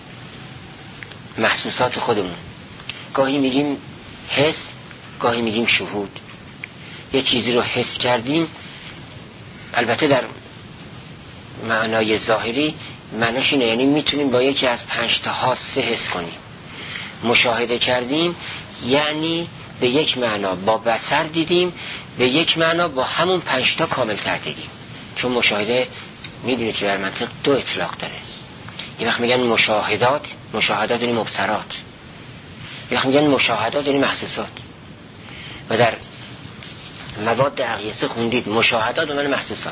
محسوسات خودمون گاهی میگیم حس، گاهی میگیم شهود. یه چیزی رو حس کردیم، البته در معنای ظاهری معناش اینه، یعنی میتونیم با یکی از 5 تا حاسه حس کنیم. مشاهده کردیم یعنی به یک معنا با بصر دیدیم، به یک معنا با همون 5 تا کامل تر دیدیم. چون مشاهده میدونید که در منطق 2 اطلاق داره. یه وقت میگن مشاهدات یعنی مبصرات، یه وقت میگن مشاهدات یعنی محسوسات. و در مواد اقیسه خوندید مشاهدات و من محسوسات.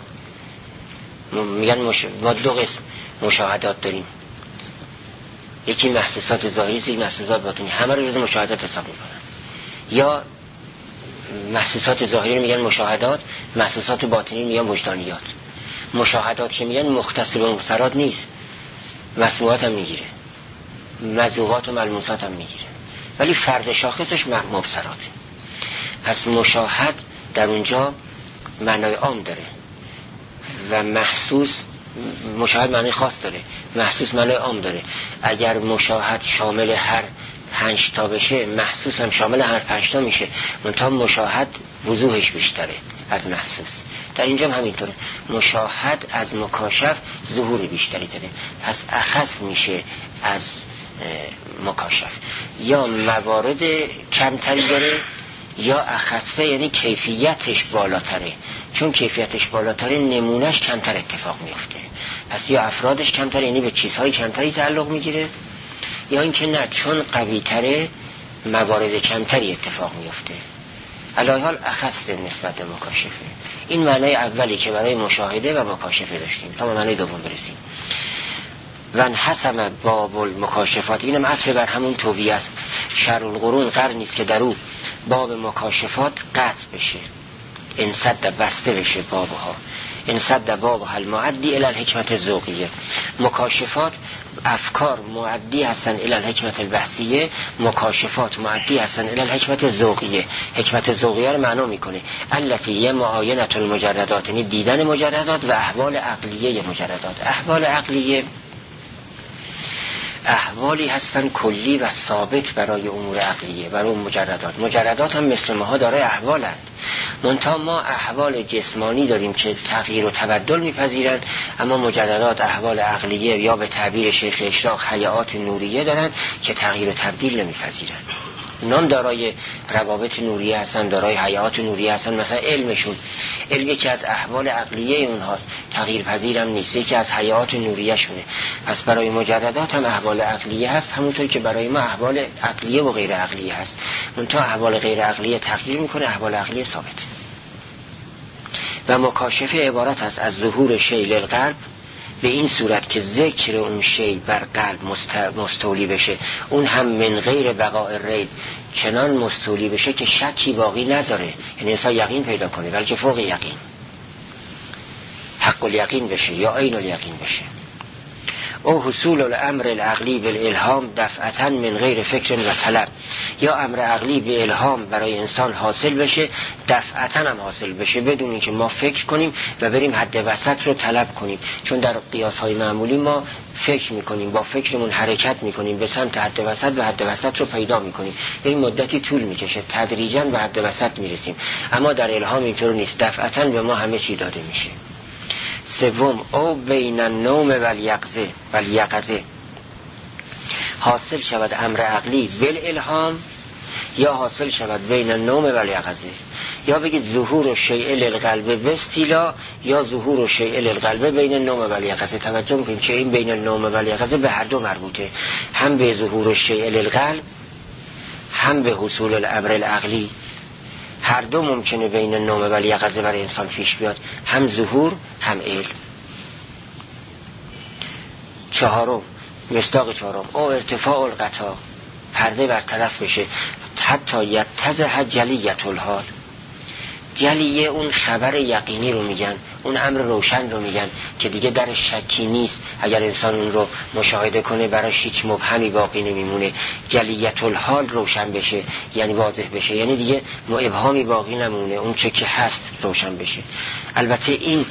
میگن ما 2 قسم مشاهدات داریم، یکی محسوسات ظاهری، یکی محسوسات باطنی. همه رو جز مشاهدات حساب میکنن. یا محسوسات ظاهری میگن مشاهدات، محسوسات باطنی میگن وجدانیات. مشاهدات که میگن مختص به مبصرات نیست، مسموعات هم میگیره، مذوقات و ملموسات هم میگیره. ولی فرد شاخصش مبصراته. پس مشاهد در اونجا معنای عام داره و محسوس، مشاهد معنی خاص داره، محسوس معنی عام داره. اگر مشاهد شامل هر 5 تا بشه، محسوس هم شامل هر 5 تا میشه، منتها مشاهد وضوحش بیشتره از محسوس. در اینجا هم همینطوره، مشاهد از مکاشف ظهور بیشتری داره، پس اخص میشه از مکاشف. یا موارد کمتری داره یا اخصه، یعنی کیفیتش بالاتره، چون کیفیتش بالاتره نمونهش کمتر اتفاق میفته. پس یا افرادش کمتر، یعنی به چیزهای کمتری تعلق میگیره، یا اینکه نه، چون قوی تره موارد کمتری اتفاق میفته. علاوه حال اخصه نسبت به مکاشفه. این معنای اولی که برای مشاهده و مکاشفه داشتیم. تا معنای دوم برسیم. و حسم باب المکاشفات، اینم عطف بر همون توبیه است. شر القرون قرنی است که در او باب مکاشفات قطع بشه، انصد بسته بشه بابها، انصد بابها المعدی الی الحکمت الذوقیه. مکاشفات افکار معدی هستن الی الحکمت البحثیه، مکاشفات معدی هستن الی الحکمت الذوقیه. حکمت الذوقیه رو معنا میکنه التي معاینه المجردات، یعنی دیدن مجردات و احوال عقلیه مجردات. احوال عقلیه احوالی هستن کلی و ثابت برای امور عقلیه، برای مجردات. مجردات هم مثل ماها داره احوالند، منتها ما احوال جسمانی داریم که تغییر و تبدل میپذیرن، اما مجردات احوال عقلیه یا به تعبیر شیخ اشراق حیات نوریه دارن که تغییر و تبدیل نمیپذیرن. نام دارای روابط نوریه هستن، دارای حیات نوریه هستن. مثلا علمشون، علمی که از احوال عقلیه اونهاست، تغییر پذیرم نیست، که از حیات نوریه شونه. پس برای مجردات هم احوال عقلیه هست، همونطور که برای ما احوال عقلیه و غیر عقلیه هست. منتها احوال غیر عقلیه تغییر میکنه، احوال عقلیه ثابت. و مکاشفه عبارت است از ظهور شیء للقلب، به این صورت که ذکر اون شیء بر قلب مستولی بشه، اون هم من غیر بقاء ریب، چنان مستولی بشه که شکی باقی نذاره، یعنی انسان یقین پیدا کنه، بلکه فوق یقین، حق الیقین بشه یا عین الیقین بشه. او حصول الامر العقلی بالالهام دفعتا من غیر فکر و طلب، یا امر عقلی به الهام برای انسان حاصل بشه، دفعتا هم حاصل بشه بدون اینکه ما فکر کنیم و بریم حد وسط رو طلب کنیم. چون در قیاس‌های معمولی ما فکر میکنیم، با فکرمون حرکت میکنیم به سمت حد وسط و حد وسط رو پیدا میکنیم. این مدتی طول میکشه، تدریجاً به حد وسط میرسیم. اما در الهام اینطور نیست، دفعتا به ما همه چی داده میشه. سوم، او بین النوم و الیقظه حاصل شود امر عقلی بالالهام، یا حاصل شود بین النوم و الیقظه. یا بگید ظهور شیء للقلب باستیلا، یا ظهور شیء للقلب بین النوم و الیقظه. توجه میکنید که این بین النوم و الیقظه به هر دو مربوطه، هم به ظهور شیء للقلب هم به حصول الامر العقلی. هر دو ممکنه بین النوم و الیقظه برای انسان پیش بیاد، هم ظهور هم علم. چهارم، مصداق چهارم، او ارتفاع الغطا، پرده برطرف بشه، حتی یتضح جلیت الحال. جلیه اون خبر یقینی رو میگن، اون امر روشن رو میگن که دیگه در شکی نیست، اگر انسان اون رو مشاهده کنه براش هیچ مبهمی باقی نمیمونه. جلیت الحال روشن بشه یعنی واضح بشه، یعنی دیگه ابهامی باقی نمونه، اون چه که هست روشن بشه. البته این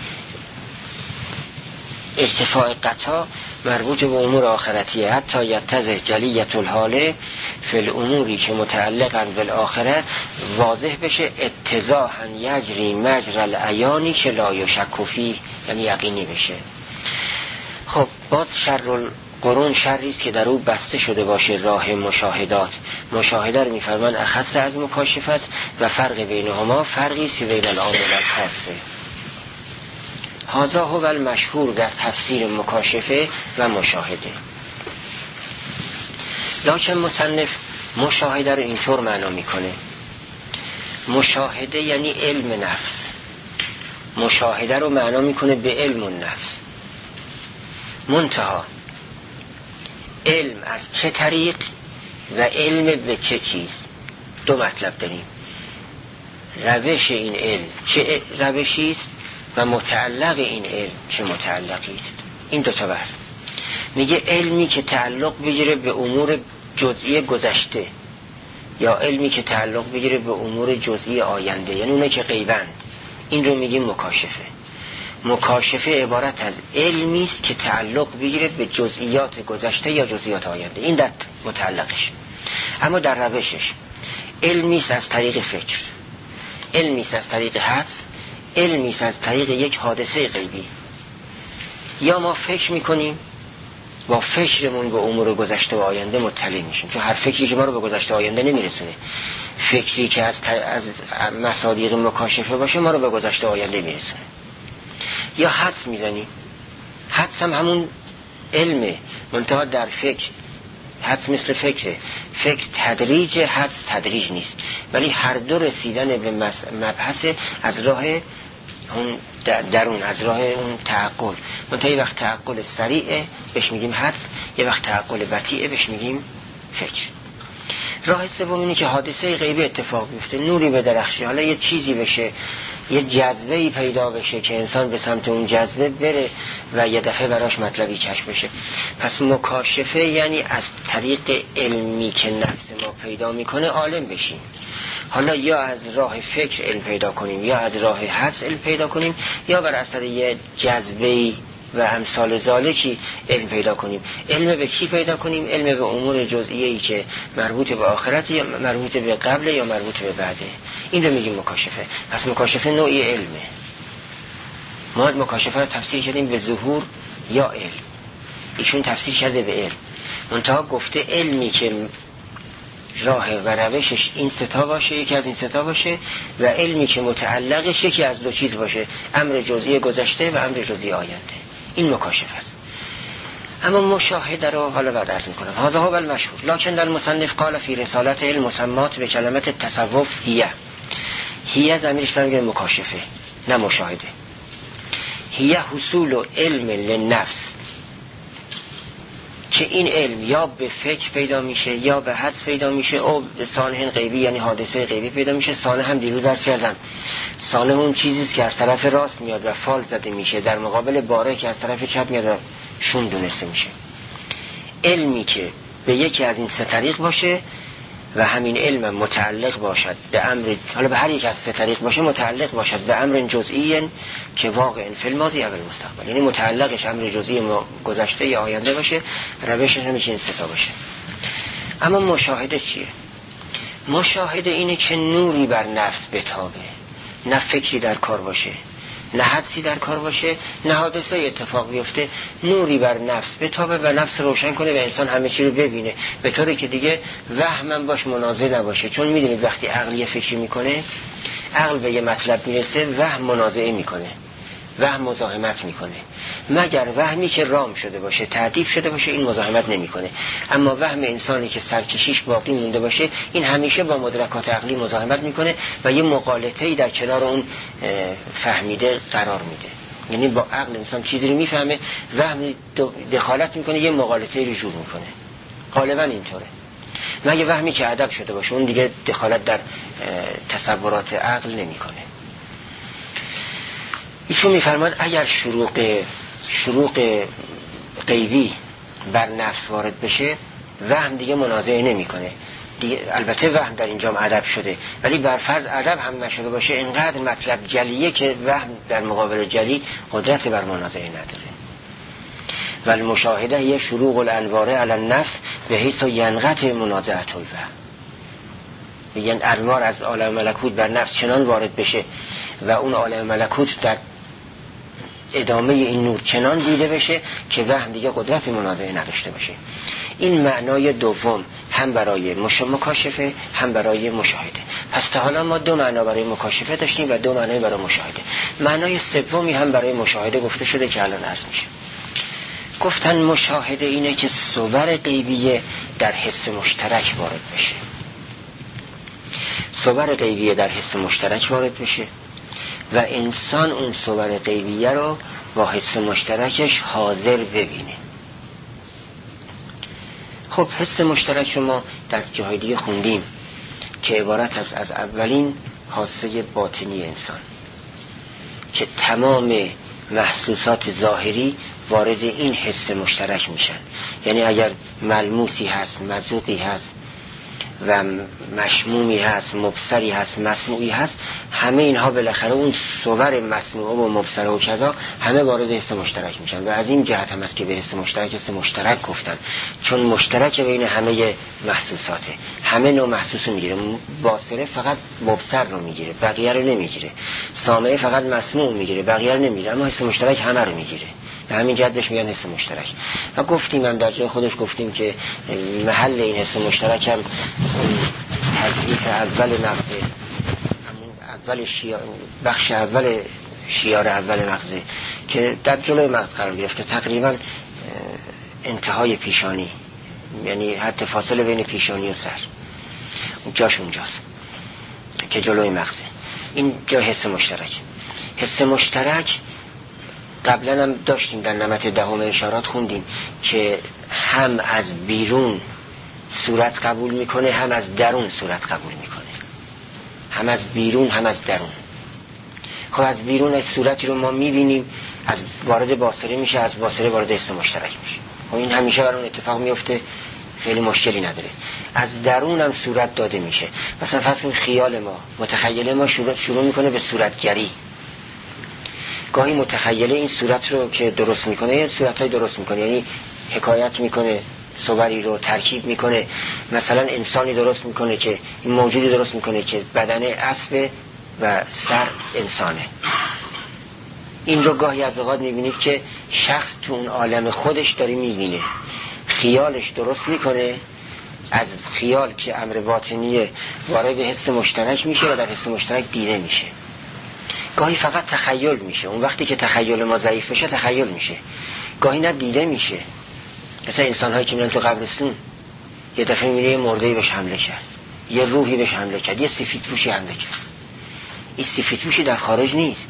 ارتفاع قطع مربوط به امور آخرتیه، حتی یتضح جلیت الحال فی الاموری که متعلقاً بالآخره واضح بشه، اتضاحاً یجری مجری العیانی که لا یشک فیه، یعنی یقینی بشه. خب باز شر القرون شری است که در او بسته شده باشه راه مشاهدات. مشاهده رو می‌فرمان اخص از مکاشفت و فرق بینهما فرقی است بین العام و الخاصه. هذا هو المشهور در تفسیر مکاشفه و مشاهده. لکن مصنف مشاهده رو اینطور معنا میکنه، مشاهده یعنی علم نفس، مشاهده رو معنا میکنه به علم النفس. منتها علم از چه طریق و علم به چه چیز، دو مطلب داریم. روش این علم چه روشی است و متعلق این علم چه متعلقی است. این دو تا بحث. میگه علمی که تعلق بگیره به امور جزئی گذشته، یا علمی که تعلق بگیره به امور جزئی آینده، یعنی اونه که غیبند، این رو میگیم مکاشفه. مکاشفه عبارت از علمی است که تعلق بگیره به جزئیات گذشته یا جزئیات آینده، این در متعلقش. اما در روشش علمی است از طریق فکر، علمی است از طریق حدس، علمی است از طریق یک حادثه غیبی. یا ما فکر میکنیم، با فکرمون به امور گذشته و آینده مطلع میشیم، چون هر فکری که ما رو به گذشته و آینده نمیرسونه. فکری که از مصادیق مکاشفه باشه ما رو به گذشته و آینده میرسونه. یا حدس میزنیم، حدس هم همون علمه، منتها در فکر. حدس مثل فکره، فکر تدریج، حدس تدریج نیست، ولی هر دو رسیدن به مبحث از راه اون درون، از راه اون تعقل. منتها یه وقت تعقل سریعه بهش میگیم حدس، یه وقت تعقل بطیئه بهش میگیم فکر. راه سوم اینه که حادثه غیبی اتفاق بیفته، نوری بدرخشه، حالا یه چیزی بشه، یه جذبه‌ای پیدا بشه که انسان به سمت اون جذبه بره و یه دفعه براش مطلبی کشف بشه. پس مکاشفه یعنی از طریق علمی که نفس ما پیدا میکنه عالم بشیم. حالا یا از راه فکر علم پیدا کنیم، یا از راه حدس علم پیدا کنیم، یا بر اثر یه جذبه‌ای و امثال ذالکی علم پیدا کنیم. علم به کی پیدا کنیم؟ علم به امور جزئیه‌ای که مربوط به آخرت یا مربوط به قبل یا مربوط به بعده. این رو میگیم مکاشفه. پس مکاشفه نوعی علمه. ما مکاشفه رو تفسیر کردیم به ظهور یا علم، ایشون تفسیر کرده به علم. منتها گفته علمی که راه و روشش این ستا باشه، یکی از این ستا باشه، و علمی که متعلقش یکی از دو چیز باشه، امر جزئی گذشته و امر جزئی آینده. این مکاشفه است. اما مشاهده رو حالا بعد عرض میکنم. هذا هو المشهور، لکن در المصنف قال فی رسالت علم مسمات به کلمت تصوف هیه ضمیرش برمیگرده مکاشفه نه مشاهده. هیه حصول علم للنفس، که این علم یا به فکر پیدا میشه یا به حدس پیدا میشه، او صانع غیبی یعنی حادثه غیبی پیدا میشه. صانع هم دیروز عرض کردم، صانع اون چیزیست که از طرف راست میاد و فال زده میشه، در مقابل باره که از طرف چپ میاد و شون دونسته میشه. علمی که به یکی از این سه طریق باشه و همین علم متعلق باشد به امر، حالا به هر یک از سه طریق باشه، متعلق باشد به امر جزئی که واقع فی الماضی اول مستقبل، یعنی متعلقش امر جزئی گذشته یا آینده باشه، روشش همیشه این سه تا باشه. اما مشاهده چیه؟ مشاهده اینه که نوری بر نفس بتابه، نه فکری در کار باشه، نه حدسی در کار باشه، نه حادثه اتفاق بیفته، نوری بر نفس بتابه و نفس روشن کنه و انسان همه چی رو ببینه، به طوری که دیگه وهم باش منازع نباشه. چون میدونید وقتی عقل یه فکری میکنه، عقل به یه مطلب میرسه، وهم منازعه میکنه، وهم مزاحمت میکنه. مگر وهمی که رام شده باشه، تعدیب شده باشه، این مزاحمت نمیکنه. اما وهم انسانی که سرکشیش باقی مونده باشه، این همیشه با مدرکات عقلی مزاحمت میکنه و یه مغالطه‌ای در کنار اون فهمیده قرار میده. یعنی با عقل انسان چیزی رو میفهمه، وهم دخالت میکنه، یه مغالطه‌ای رو جور میکنه. غالبا اینطوره. مگه وهمی که ادب شده باشه، اون دیگه دخالت در تصورات عقل نمیکنه. ایشون میفرماد اگر شروق غیبی بر نفس وارد بشه، وهم دیگه منازعه نمیکنه. البته وهم در اینجا ادب شده، ولی بر فرض ادب هم نشده باشه، اینقدر مطلب جلیه که وهم در مقابل جلی قدرت بر منازعه نداره. و المشاهده یه شروق الانواره علی النفس به حیث ینقطع منازعه الوهم. یعنی انوار از عالم ملکوت بر نفس چنان وارد بشه و اون عالم ملکوت در ادامه این نور چنان دیده بشه که وهم دیگه قدرت منازعه نداشته باشه. این معنای دوم هم برای مکاشفه هم برای مشاهده. پس تا حالا ما دو معنا برای مکاشفه داشتیم و دو معنای برای مشاهده. معنای سومی هم برای مشاهده گفته شده که الان عرض میشه. گفتن مشاهده اینه که صور غیبیه در حس مشترک وارد بشه. صور غیبیه در حس مشترک وارد بشه و انسان اون صور غیبیه رو با حس مشترکش حاضر ببینه. خب حس مشترک رو ما در جاهای دیگه خوندیم که عبارت از اولین حاسه باطنی انسان که تمام محسوسات ظاهری وارد این حس مشترک میشن. یعنی اگر ملموسی هست، مذوقی هست و مشمومی هست، مبصری هست، مسموعی هست، همه اینها بالاخره اون صور مسموعه و مبصره و کذا همه وارد حس مشترک میشن و از این جهت هم است که به حس مشترک گفتن، چون مشترک بین همه محسوساته، همه نوع محسوس رو میگیره. باصره فقط مبصر رو میگیره، بقیه رو نمیگیره. سامعه فقط مسموع میگیره، بقیه رو نمیگیره، اما حس مشترک همه رو میگیره. به همین جهت بهش میگن حس مشترک. و گفتیم هم در جای خودش گفتیم که محل این حس مشترک هم تضعیف اول مغزه، اول بخش اول شیار اول مغزه که در جلوی مغز قرار گرفته، تقریبا انتهای پیشانی، یعنی حتی فاصله بین پیشانی و سر جاش اونجاست که جلوی مغزه. این جا حس مشترک. حس مشترک قبلا هم داشتیم در نمط دهم اشارات خوندیم که هم از بیرون صورت قبول میکنه، هم از درون صورت قبول میکنه، هم از بیرون هم از درون. خب از بیرون از صورتی رو ما میبینیم، از وارد باصره میشه، از باصره وارد حس مشترک میشه. خب این همیشه برای اون اتفاق میفته، خیلی مشکلی نداره. از درون هم صورت داده میشه. مثلا فرض کنید خیال ما، متخیله ما شروع میکنه به صورتگری. گاهی متخیله این صورت رو که درست میکنه، یه صورتای درست میکنه، یعنی حکایت میکنه، صوری رو ترکیب میکنه. مثلا انسانی درست میکنه که این موجودی درست میکنه که بدن اسب و سر انسانه. این رو گاهی از اوقات میبینید که شخص تو اون عالم خودش داره میبینه، خیالش درست میکنه، از خیال که امر باطنیه وارد حس مشترک میشه و در حس مشترک دیده میشه. گاهی فقط تخیل میشه، اون وقتی که تخیل ما ضعیف بشه تخیل میشه، گاهی نه دیده میشه. مثلا انسان هایی که میرن تو قبرستون، یه دفعه میبینه یه مرده‌ای بهش حمله کرد، یه روحی بهش حمله کرد، یه سفیدپوشی حمله کرد. این سفیدپوشی در خارج نیست،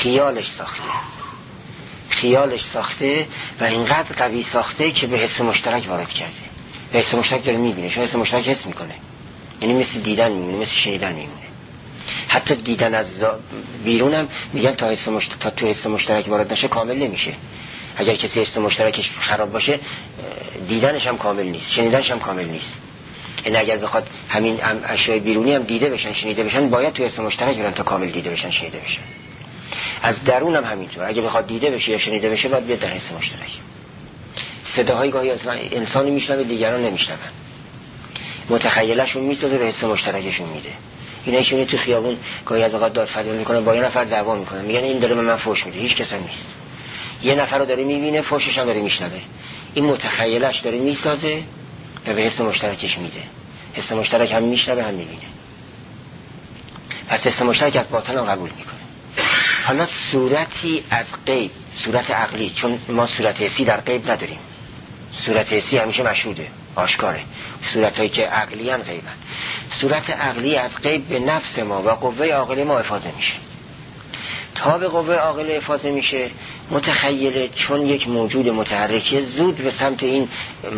خیالش ساخته و اینقدر قوی ساخته که به حس مشترک وارد کرده. به حس مشترک داره میبینه، چون حس مشترک حس میکنه، یعنی مثل دیدن میمونه، مثل شنیدن میمونه. حتی دیدن از بیرون هم میگن تا تو حس مشترک وارد نشه کامل نمیشه. اگر کسی حس مشترکش خراب باشه، دیدنش هم کامل نیست، شنیدنش هم کامل نیست. یعنی اگر بخواد همین اشیاء بیرونی هم دیده بشن، شنیده بشن، باید تو حس مشترک برن تا کامل دیده بشن، شنیده بشن. از درون هم همینطور، اگه بخواد دیده بشه یا شنیده بشه باید بیاد در حس مشترک. صداهای گاهی از انسانی میشنوه دیگران نمیشنون، متخیلشون میسازه به حس مشترکشون میده. اینا چونه تو خیابون گاهی از اوقات داد فریاد میکنن، با یه نفر دعوا میکنن، میگن این داره به من فحش میده، هیچ کس هم نیست. یه نفر رو داره میبینه، فحشش هم داره میشنوه، این متخیلش داره میسازه و به حس مشترکش میده. حس مشترک هم میشنوه هم میبینه، پس حس مشترک از باطن هم قبول میکنه. حالا صورتی از غیب، صورت عقلی، چون ما صورت حسی در غیب نداریم، صورت حسی همیشه مشهوده، آشکاره. صورتایی که عقلی هم غیبن. صورت عقلی از غیب به نفس ما و قوه عاقله ما افاضه میشه. تا به قوه عاقله افاضه میشه، متخیله چون یک موجود متحرکه زود به سمت این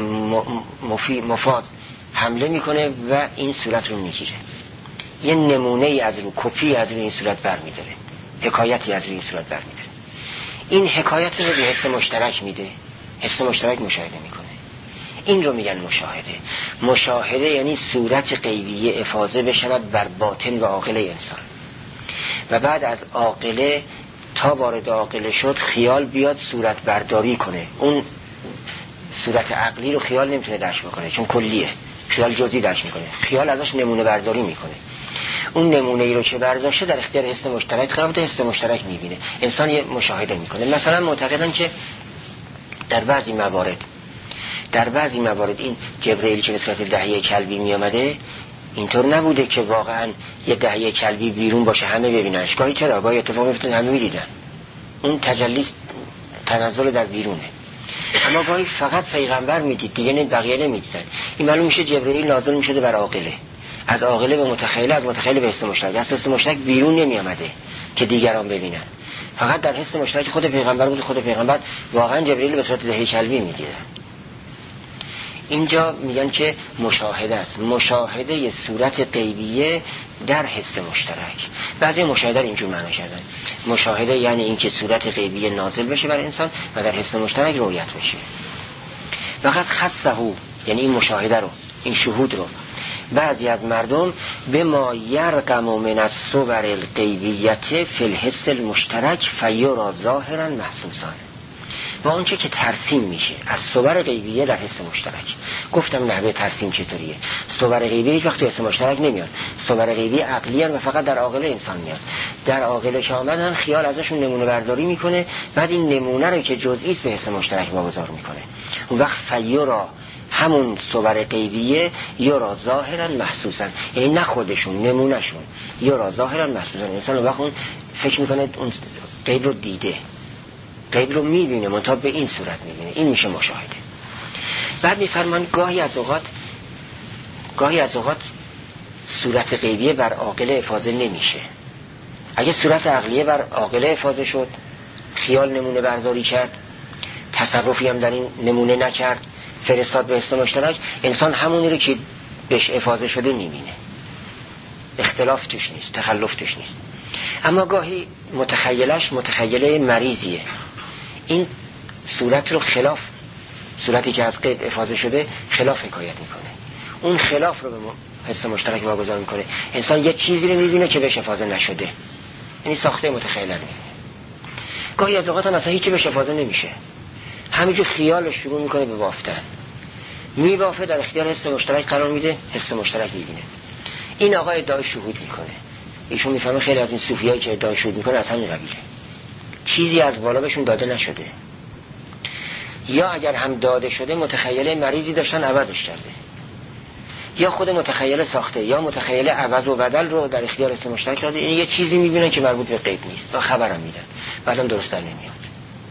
مفاض حمله میکنه و این صورت رو میگیره، یه نمونه ای از رو، کپی از رو این صورت برمیداره، حکایتی از رو این صورت برمیداره. این حکایت رو به حس مشترک میده، حس مشترک مشاهده میکنه. این رو میگن مشاهده. مشاهده یعنی صورت غیبیه افاضه بشود بر باطن و عاقله انسان، و بعد از عاقله تا وارد عاقله شد خیال بیاد صورت برداری کنه. اون صورت عقلی رو خیال نمیتونه درک بکنه چون کلیه، خیال جزئی درک میکنه، خیال ازش نمونه برداری میکنه. اون نمونه ای رو که برداشته در اختیار حس مشترک قرار بده، حس مشترک میبینه. انسان یه مشاهده میکنه. مثلا معتقدن که در بعضی موارد این جبرئیل که به صورت دحیه کلبی می آمده اینطور نبوده که واقعا یه دحیه کلبی بیرون باشه همه ببیننش. گاهی چرا؟ گاهی اتفاق میفته همه میدیدن، اون تجلی تنزل در بیرونه. اما گاهی فقط پیغمبر میدید، دیگه بقیه نمیدیدن. این معلوم میشه جبرئیل نازل میشده بر عاقله، از عاقله به متخیله، از متخیله به حس مشترک. از حس مشترک بیرون نمی آمده که دیگران ببینن، فقط در حس مشترک خود پیغمبر بود. خود پیغمبر واقعا جبرئیل به صورت دحیه کلبی میدیده. اینجا میگن که مشاهده است، مشاهده صورت غیبیه در حس مشترک. بعضی مشاهده اینجور معنی کردن، مشاهده یعنی اینکه صورت غیبیه نازل بشه بر انسان و در حس مشترک رؤیت بشه. فقط خصه، یعنی این مشاهده رو، این شهود رو بعضی از مردم به ما یرقم من الصور الغیبیت فی الحس المشترک فیرا ظاهرا محسوسا، و آنچه که ترسیم میشه از صور غیبیه در حس مشترک. گفتم نحوه ترسیم چطوریه. صور غیبی هیچ وقت حس مشترک نمیاد. صور غیبی عقلی و فقط در عاقل انسان میاد. در عاقل که آمدن خیال ازشون نمونه برداری میکنه، بعد این نمونه رو که جزئی است به حس مشترک واگذار میکنه. اون وقت فیرا همون صور غیبیه یرا ظاهرا محسوسا، یعنی نه خودشون، نمونهشون یرا ظاهرا محسوسا. انسان اون وقت فکر میکنه اون غیب رو دیده، غیب رو میبینه، منتها به این صورت میبینه. این میشه مشاهده. بعد میفرمان گاهی از اوقات صورت غیبیه بر عاقل افاضه نمیشه. اگه صورت عقلیه بر عاقل افاضه شد، خیال نمونه برداری کرد، تصرفی هم در این نمونه نکرد، فرستاد به حس مشترک، انسان همونی رو که بهش افاضه شده میبینه، اختلاف توش نیست، تخلف توش نیست. اما گاهی متخیله مریضیه، این صورت رو خلاف صورتی که از غیب افاضه شده خلاف حکایت میکنه، اون خلاف رو به حس مشترک واگذار میکنه. انسان یه چیزی رو میبینه که بهش افاضه نشده، یعنی ساخته متخیله میبینه. گاهی از اوقات هم اصلا هیچی بهش افاضه نمیشه، همینجور خیالش شروع میکنه به بافتن، میبافه، در اختیار حس مشترک قرار میده، حس مشترک میبینه. این آقا ادعای شهود میکنه. ایشون میفهمه خیلی از این صوفیایی که ادعای شهود میکنه از همین قبیله، چیزی از بالا بهشون داده نشده، یا اگر هم داده شده متخیله مریضی داشتن عوضش کرده، یا خود متخیله ساخته، یا متخیله عوض و بدل رو در اختیار حس مشترک داده. این یه چیزی میبینن که مربوط به غیب نیست، تا خبرم میدن، بعدم درست در نمیاد.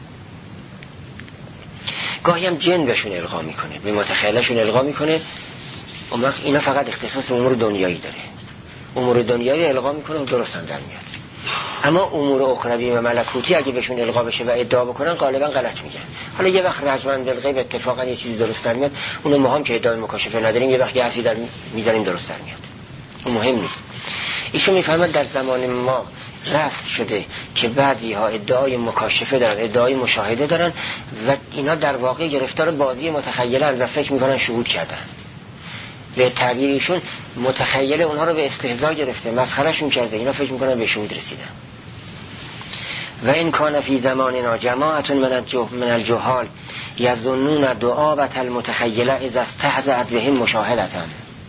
گاهی هم جن بهشون القا میکنه، به متخیلشون القا میکنه. اون وقت اینا فقط اختصاص امور دنیایی داره، امور دنیایی القا میکنه و درست هم در میاد. اما امور اخروی و ملکوتی اگه بهشون القا بشه و ادعا بکنن غالبا غلط میگن. حالا یه وقت رجمن بالغیب اتفاقا یه چیزی درست در میاد، اون مهم که ادعای مکاشفه نداریم، یه وقت یه حرفی در میذاریم درست در میاد، اون مهم نیست. ایشون میفرماد در زمان ما رسم شده که بعضی ها ادعای مکاشفه دارن، ادعای مشاهده دارن و اینا در واقع گرفتار بازی متخیلن و فکر میکنن شهود کردن. به تعبیر ایشون متخیل اونها رو به استهزا گرفته، مسخرهشون کرده، اینا فکر میکنن به شهود رسیدن. و این کان فی زماننا جماعت من الجهال یظنون دعابت المتخیله اذا استهزأت بهم مشاهدتا.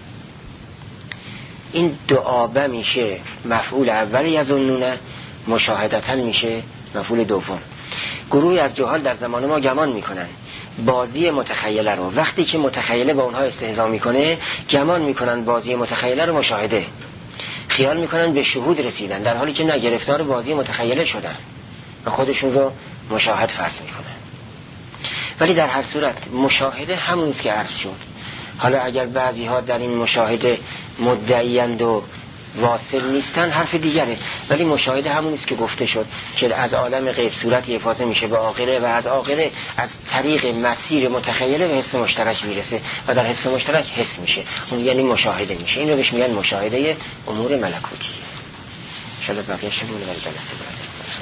این دعابه میشه مفعول اول، یظنون مشاهدتا میشه مفعول دوم. گروهی از جهال در زمان ما گمان میکنن بازی متخیله رو، وقتی که متخیله با اونها استهزا میکنه گمان میکنن بازی متخیله رو مشاهده، خیال میکنن به شهود رسیدن، در حالی که نه، گرفتار بازی متخیله شدن و خودشون رو مشاهد فرض میکنن. ولی در هر صورت مشاهده همونیست که عرض شد. حالا اگر بعضی ها در این مشاهده مدعیند و واصل نیستن حرف دیگره، ولی مشاهده همونیست که گفته شد که از عالم غیب صورتی افاضه میشه به عاقله و از عاقله از طریق مسیر متخیله به حس مشترک میرسه و در حس مشترک حس میشه، اون یعنی مشاهده میشه. این رو بهش میگن مشاهده امور ملکوتی. ان شاء الله بقیه شمونه ولی جلسه بعد.